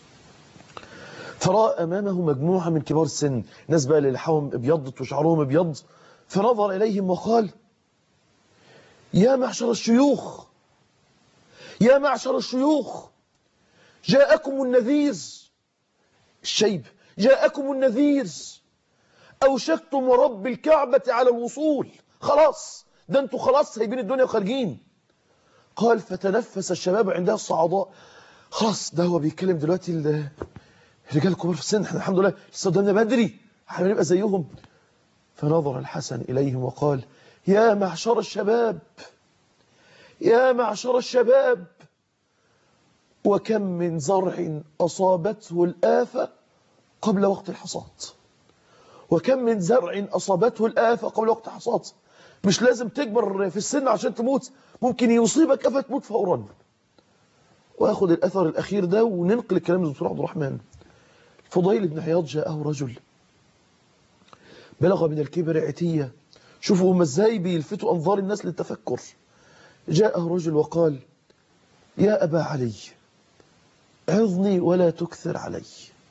فرأى أمامه مجموعة من كبار السن، ناس بقى اللي لحاهم ابيضت وشعرهم ابيض، فنظر إليهم وقال يا معشر الشيوخ، يا معشر الشيوخ، جاءكم النذير، الشيب، جاءكم النذير، أوشكتم ورب الكعبة على الوصول، خلاص ده انتوا خلاص سايبين الدنيا وخارجين. قال فتنفس الشباب عندها الصعداء، خلاص ده هو بيتكلم دلوقتي الرجال الكبار في السن، احنا الحمد لله لسه قدامنا بدري هنبقى زيهم. فنظر الحسن إليهم وقال يا معشر الشباب، يا معشر الشباب، وكم من زرع أصابته الآفة قبل وقت الحصاد، وكم من زرع أصابته الآفة قبل وقت الحصاد، مش لازم تكبر في السن عشان تموت، ممكن يصيبك أفة تموت فورا. وأخذ الأثر الأخير ده وننقل الكلام للدكتور عبد الرحمن. فضيل بن عياض جاءه رجل بلغ من الكبر عتية، شوفوا هم ازاي بيلفتوا أنظار الناس للتفكر. جاءه رجل وقال: يا أبا علي عظني ولا تكثر علي.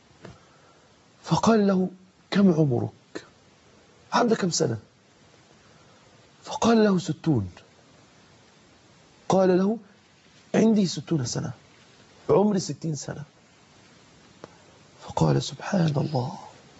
فقال له: كم عمرك؟ عندك كم سنة؟ فقال له: ستون. قال له: عندي ستون سنة، عمري ستين سنة. فقال: سبحان الله،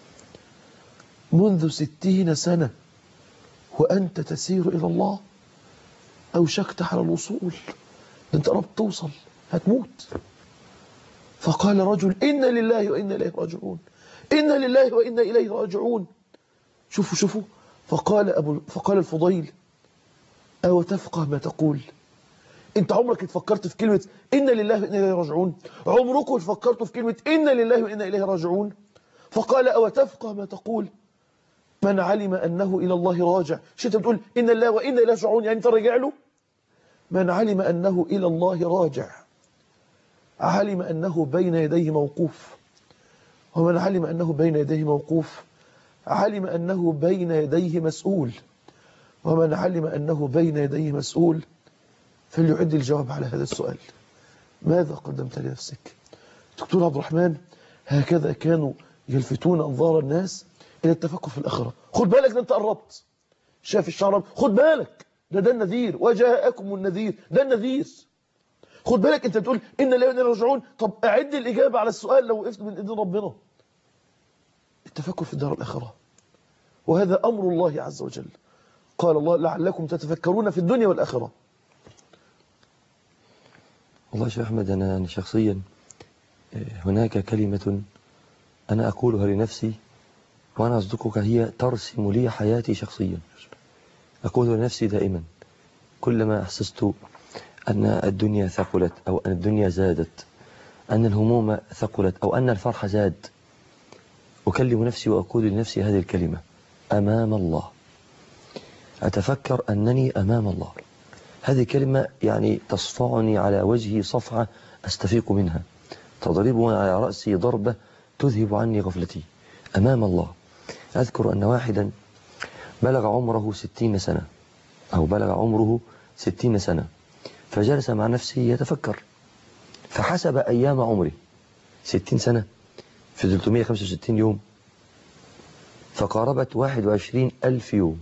منذ ستين سنة وأنت تسير إلى الله، أوشكت على الوصول، أنت قربت توصل، هتموت. فقال رجل: إنا لله وإنا إليه راجعون، إنا لله وإنا إليه راجعون. شوفوا شوفوا فقال أبو فقال الفضيل: أو تفقه ما تقول؟ أنت عمرك فكرت في كلمة إنا لله وإنا إليه راجعون؟ عمركم فكرتوا في كلمة إنا لله وإنا إليه راجعون؟ فقال: أو تفقه ما تقول؟ من علم أنه إلى الله راجع. شو أنت بتقول إنا لله وإنا إليه راجعون؟ يعني أنت راجع له؟ من علم أنه إلى الله راجع علم أنه بين يديه موقوف، ومن علم أنه بين يديه موقوف علم أنه بين يديه مسؤول، ومن علم أنه بين يديه مسؤول فليعد الجواب على هذا السؤال: ماذا قدمت لنفسك؟ دكتور عبد الرحمن، هكذا كانوا يلفتون أنظار الناس إلى التفكر في الآخرة. خد بالك، ده أنت قربت. شاف الشعر، خد بالك، ده ده النذير، وجاءكم النذير، ده النذير. خد بالك، أنت بتقول إن لا إنا راجعون، طب أعد الإجابة على السؤال لو وقفت من إيدين ربنا. التفكر في الدار الآخرة، وهذا أمر الله عز وجل. قال الله: لعلكم تتفكرون في الدنيا والآخرة. والله يا شيخ أحمد، أنا شخصيا هناك كلمة أنا أقولها لنفسي وأنا أصدقك، هي ترسم لي حياتي شخصيا. أقولها لنفسي دائما كلما أحسست أن الدنيا ثقلت، أو أن الدنيا زادت، أن الهموم ثقلت، أو أن الفرح زاد. أكلم نفسي وأقول لنفسي هذه الكلمة: أمام الله. أتفكر أنني أمام الله. هذه كلمة يعني تصفعني على وجهي صفعة أستفيق منها، تضربني على رأسي ضربة تذهب عني غفلتي. أمام الله. أذكر أن واحدا بلغ عمره ستين سنة، أو بلغ عمره ستين سنة، فجلس مع نفسه يتفكر، فحسب أيام عمره. ستين سنة في ثلاثمائة وخمسة وستين يوم، فقاربت واحد وعشرين ألف يوم.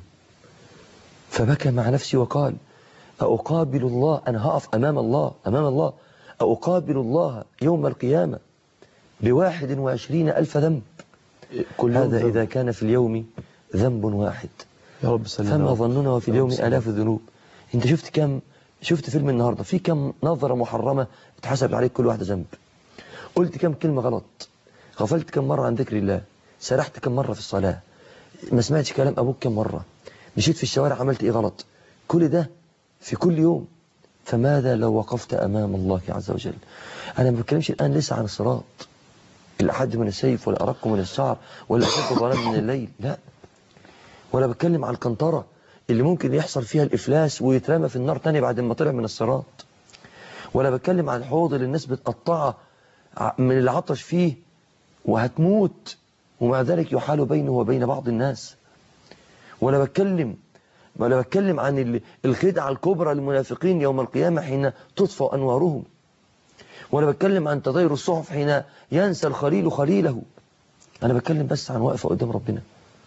فبكى مع نفسي وقال: أقابل الله، أنا هقف أمام الله أمام الله أقابل الله يوم القيامة بواحد وعشرين ألف ذنب. كل هذا إذا كان في اليوم ذنب واحد، يا رب سلم. فما ظننا وفي اليوم آلاف الذنوب. أنت شفت كم شفت فيلم النهاردة في كم نظرة محرمة اتحسب عليك كل واحدة ذنب؟ قلت كم كلمة غلط؟ غفلت كم مرة عن ذكر الله؟ سرحت كم مرة في الصلاة؟ ما سمعتش كلام أبوك كم مرة؟ مشيت في الشوارع عملت إيه غلط؟ كل ده في كل يوم. فماذا لو وقفت أمام الله عز وجل؟ أنا ما بتكلمش الآن لسه عن الصراط الأحد من السيف، ولا أرق من الشعر، ولا أشد ظلام من الليل، لا. ولا بتكلم عن القنطرة اللي ممكن يحصل فيها الإفلاس ويترمى في النار تاني بعد ما طلع من الصراط. ولا بتكلم عن الحوض اللي الناس بتقطعها من العطش فيه وهتموت، ومع ذلك يحال بينه وبين بعض الناس. ولا بتكلم ولا بتكلم عن الخدعة الكبرى للمنافقين يوم القيامة حين تطفأ أنوارهم. ولا بتكلم عن تطير الصحف حين ينسى الخليل خليله. أنا بتكلم بس عن وقفة قدام ربنا.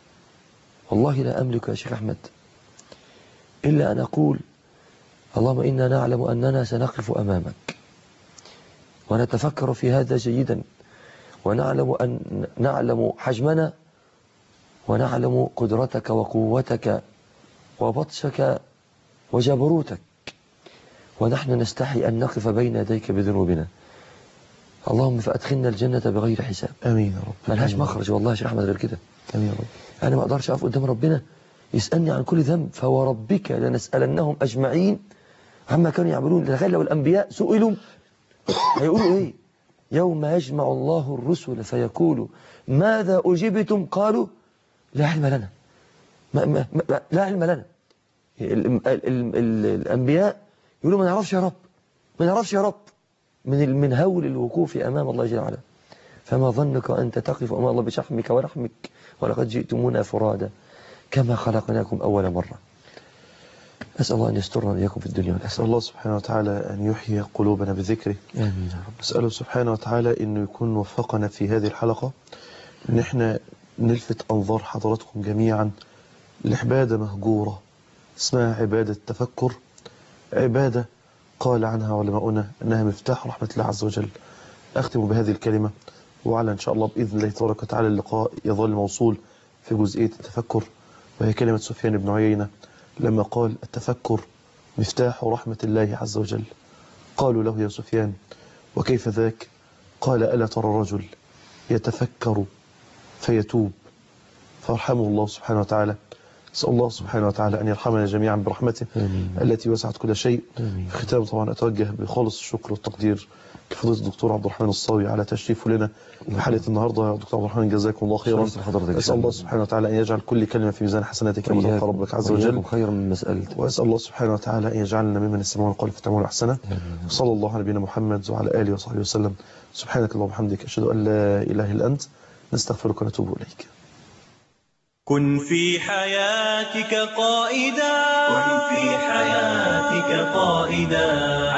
والله لا أملك يا شيخ أحمد إلا أن أقول: اللهم إنا نعلم أننا سنقف أمامك، ونتفكر في هذا جيدا، ونعلم أن نعلم حجمنا، ونعلم قدرتك وقوتك وبطشك وجبروتك، ونحن نستحي أن نقف بين يديك بذنوبنا. اللهم فأدخلنا الجنة بغير حساب. آمين يا رب. ملهاش مخرج والله يا شيخ أحمد غير كده. آمين يا رب. أنا ما أقدرش أقف قدام ربنا يسألني عن كل ذنب، فهو ربك لنسألنهم أجمعين عما كانوا يعملون. تخيل لو الأنبياء سئلوا هيقولوا إيه؟ يوم يجمع الله الرسل فيقول ماذا أجبتم؟ قالوا لا علم لنا. ما ما ما لا علم لنا. ال ال ال ال الأنبياء يقولوا ما نعرفش يا رب، ما نعرفش يا رب، من من هول الوقوف أمام الله جل وعلا. فما ظنك أنت تقف أمام الله بشحمك ولحمك ولقد جئتمونا فرادا كما خلقناكم أول مرة. أسأل الله أن يسترنا إياكم في الدنيا والآخرة. أسأل الله سبحانه وتعالى أن يحيي قلوبنا بذكره. آمين يا رب. أسأله سبحانه وتعالى أنه يكون وفقنا في هذه الحلقة أن احنا نلفت أنظار حضراتكم جميعا لعبادة مهجورة اسمها عبادة التفكر، عبادة قال عنها علماؤنا أنها مفتاح رحمة الله عز وجل. أختم بهذه الكلمة، وعلى إن شاء الله بإذن الله تبارك وتعالى اللقاء يظل موصول في جزئية التفكر، وهي كلمة سفيان بن عيينة لما قال التفكر مفتاح رحمة الله عز وجل. قالوا له يا سفيان وكيف ذاك؟ قال ألا ترى الرجل يتفكر فيتوب فارحمه الله سبحانه وتعالى. أسأل الله سبحانه وتعالى أن يرحمنا جميعا برحمته آمين. التي وسعت كل شيء. آمين. في ختام طبعا أتوجه بخالص الشكر والتقدير لفضيلة الدكتور عبد الرحمن الصاوي على تشريفه لنا في حلقة النهاردة. يا دكتور عبد الرحمن جزاكم الله خيرا. أسأل الله سبحانه وتعالى أن يجعل كل كلمة في ميزان حسناتك كما تلقى ربك عز وجل خيرا من مسألة. وأسأل الله سبحانه وتعالى أن يجعلنا ممن يستمعون القول فيتبعون أحسنه. صلى الله على نبينا محمد وعلى آله وصحبه وسلم. سبحانك اللهم وبحمدك أشهد أن لا إله إلا أنت نستغفرك ونتوب إليك. كن في حياتك قائدا، كن في حياتك قائدا.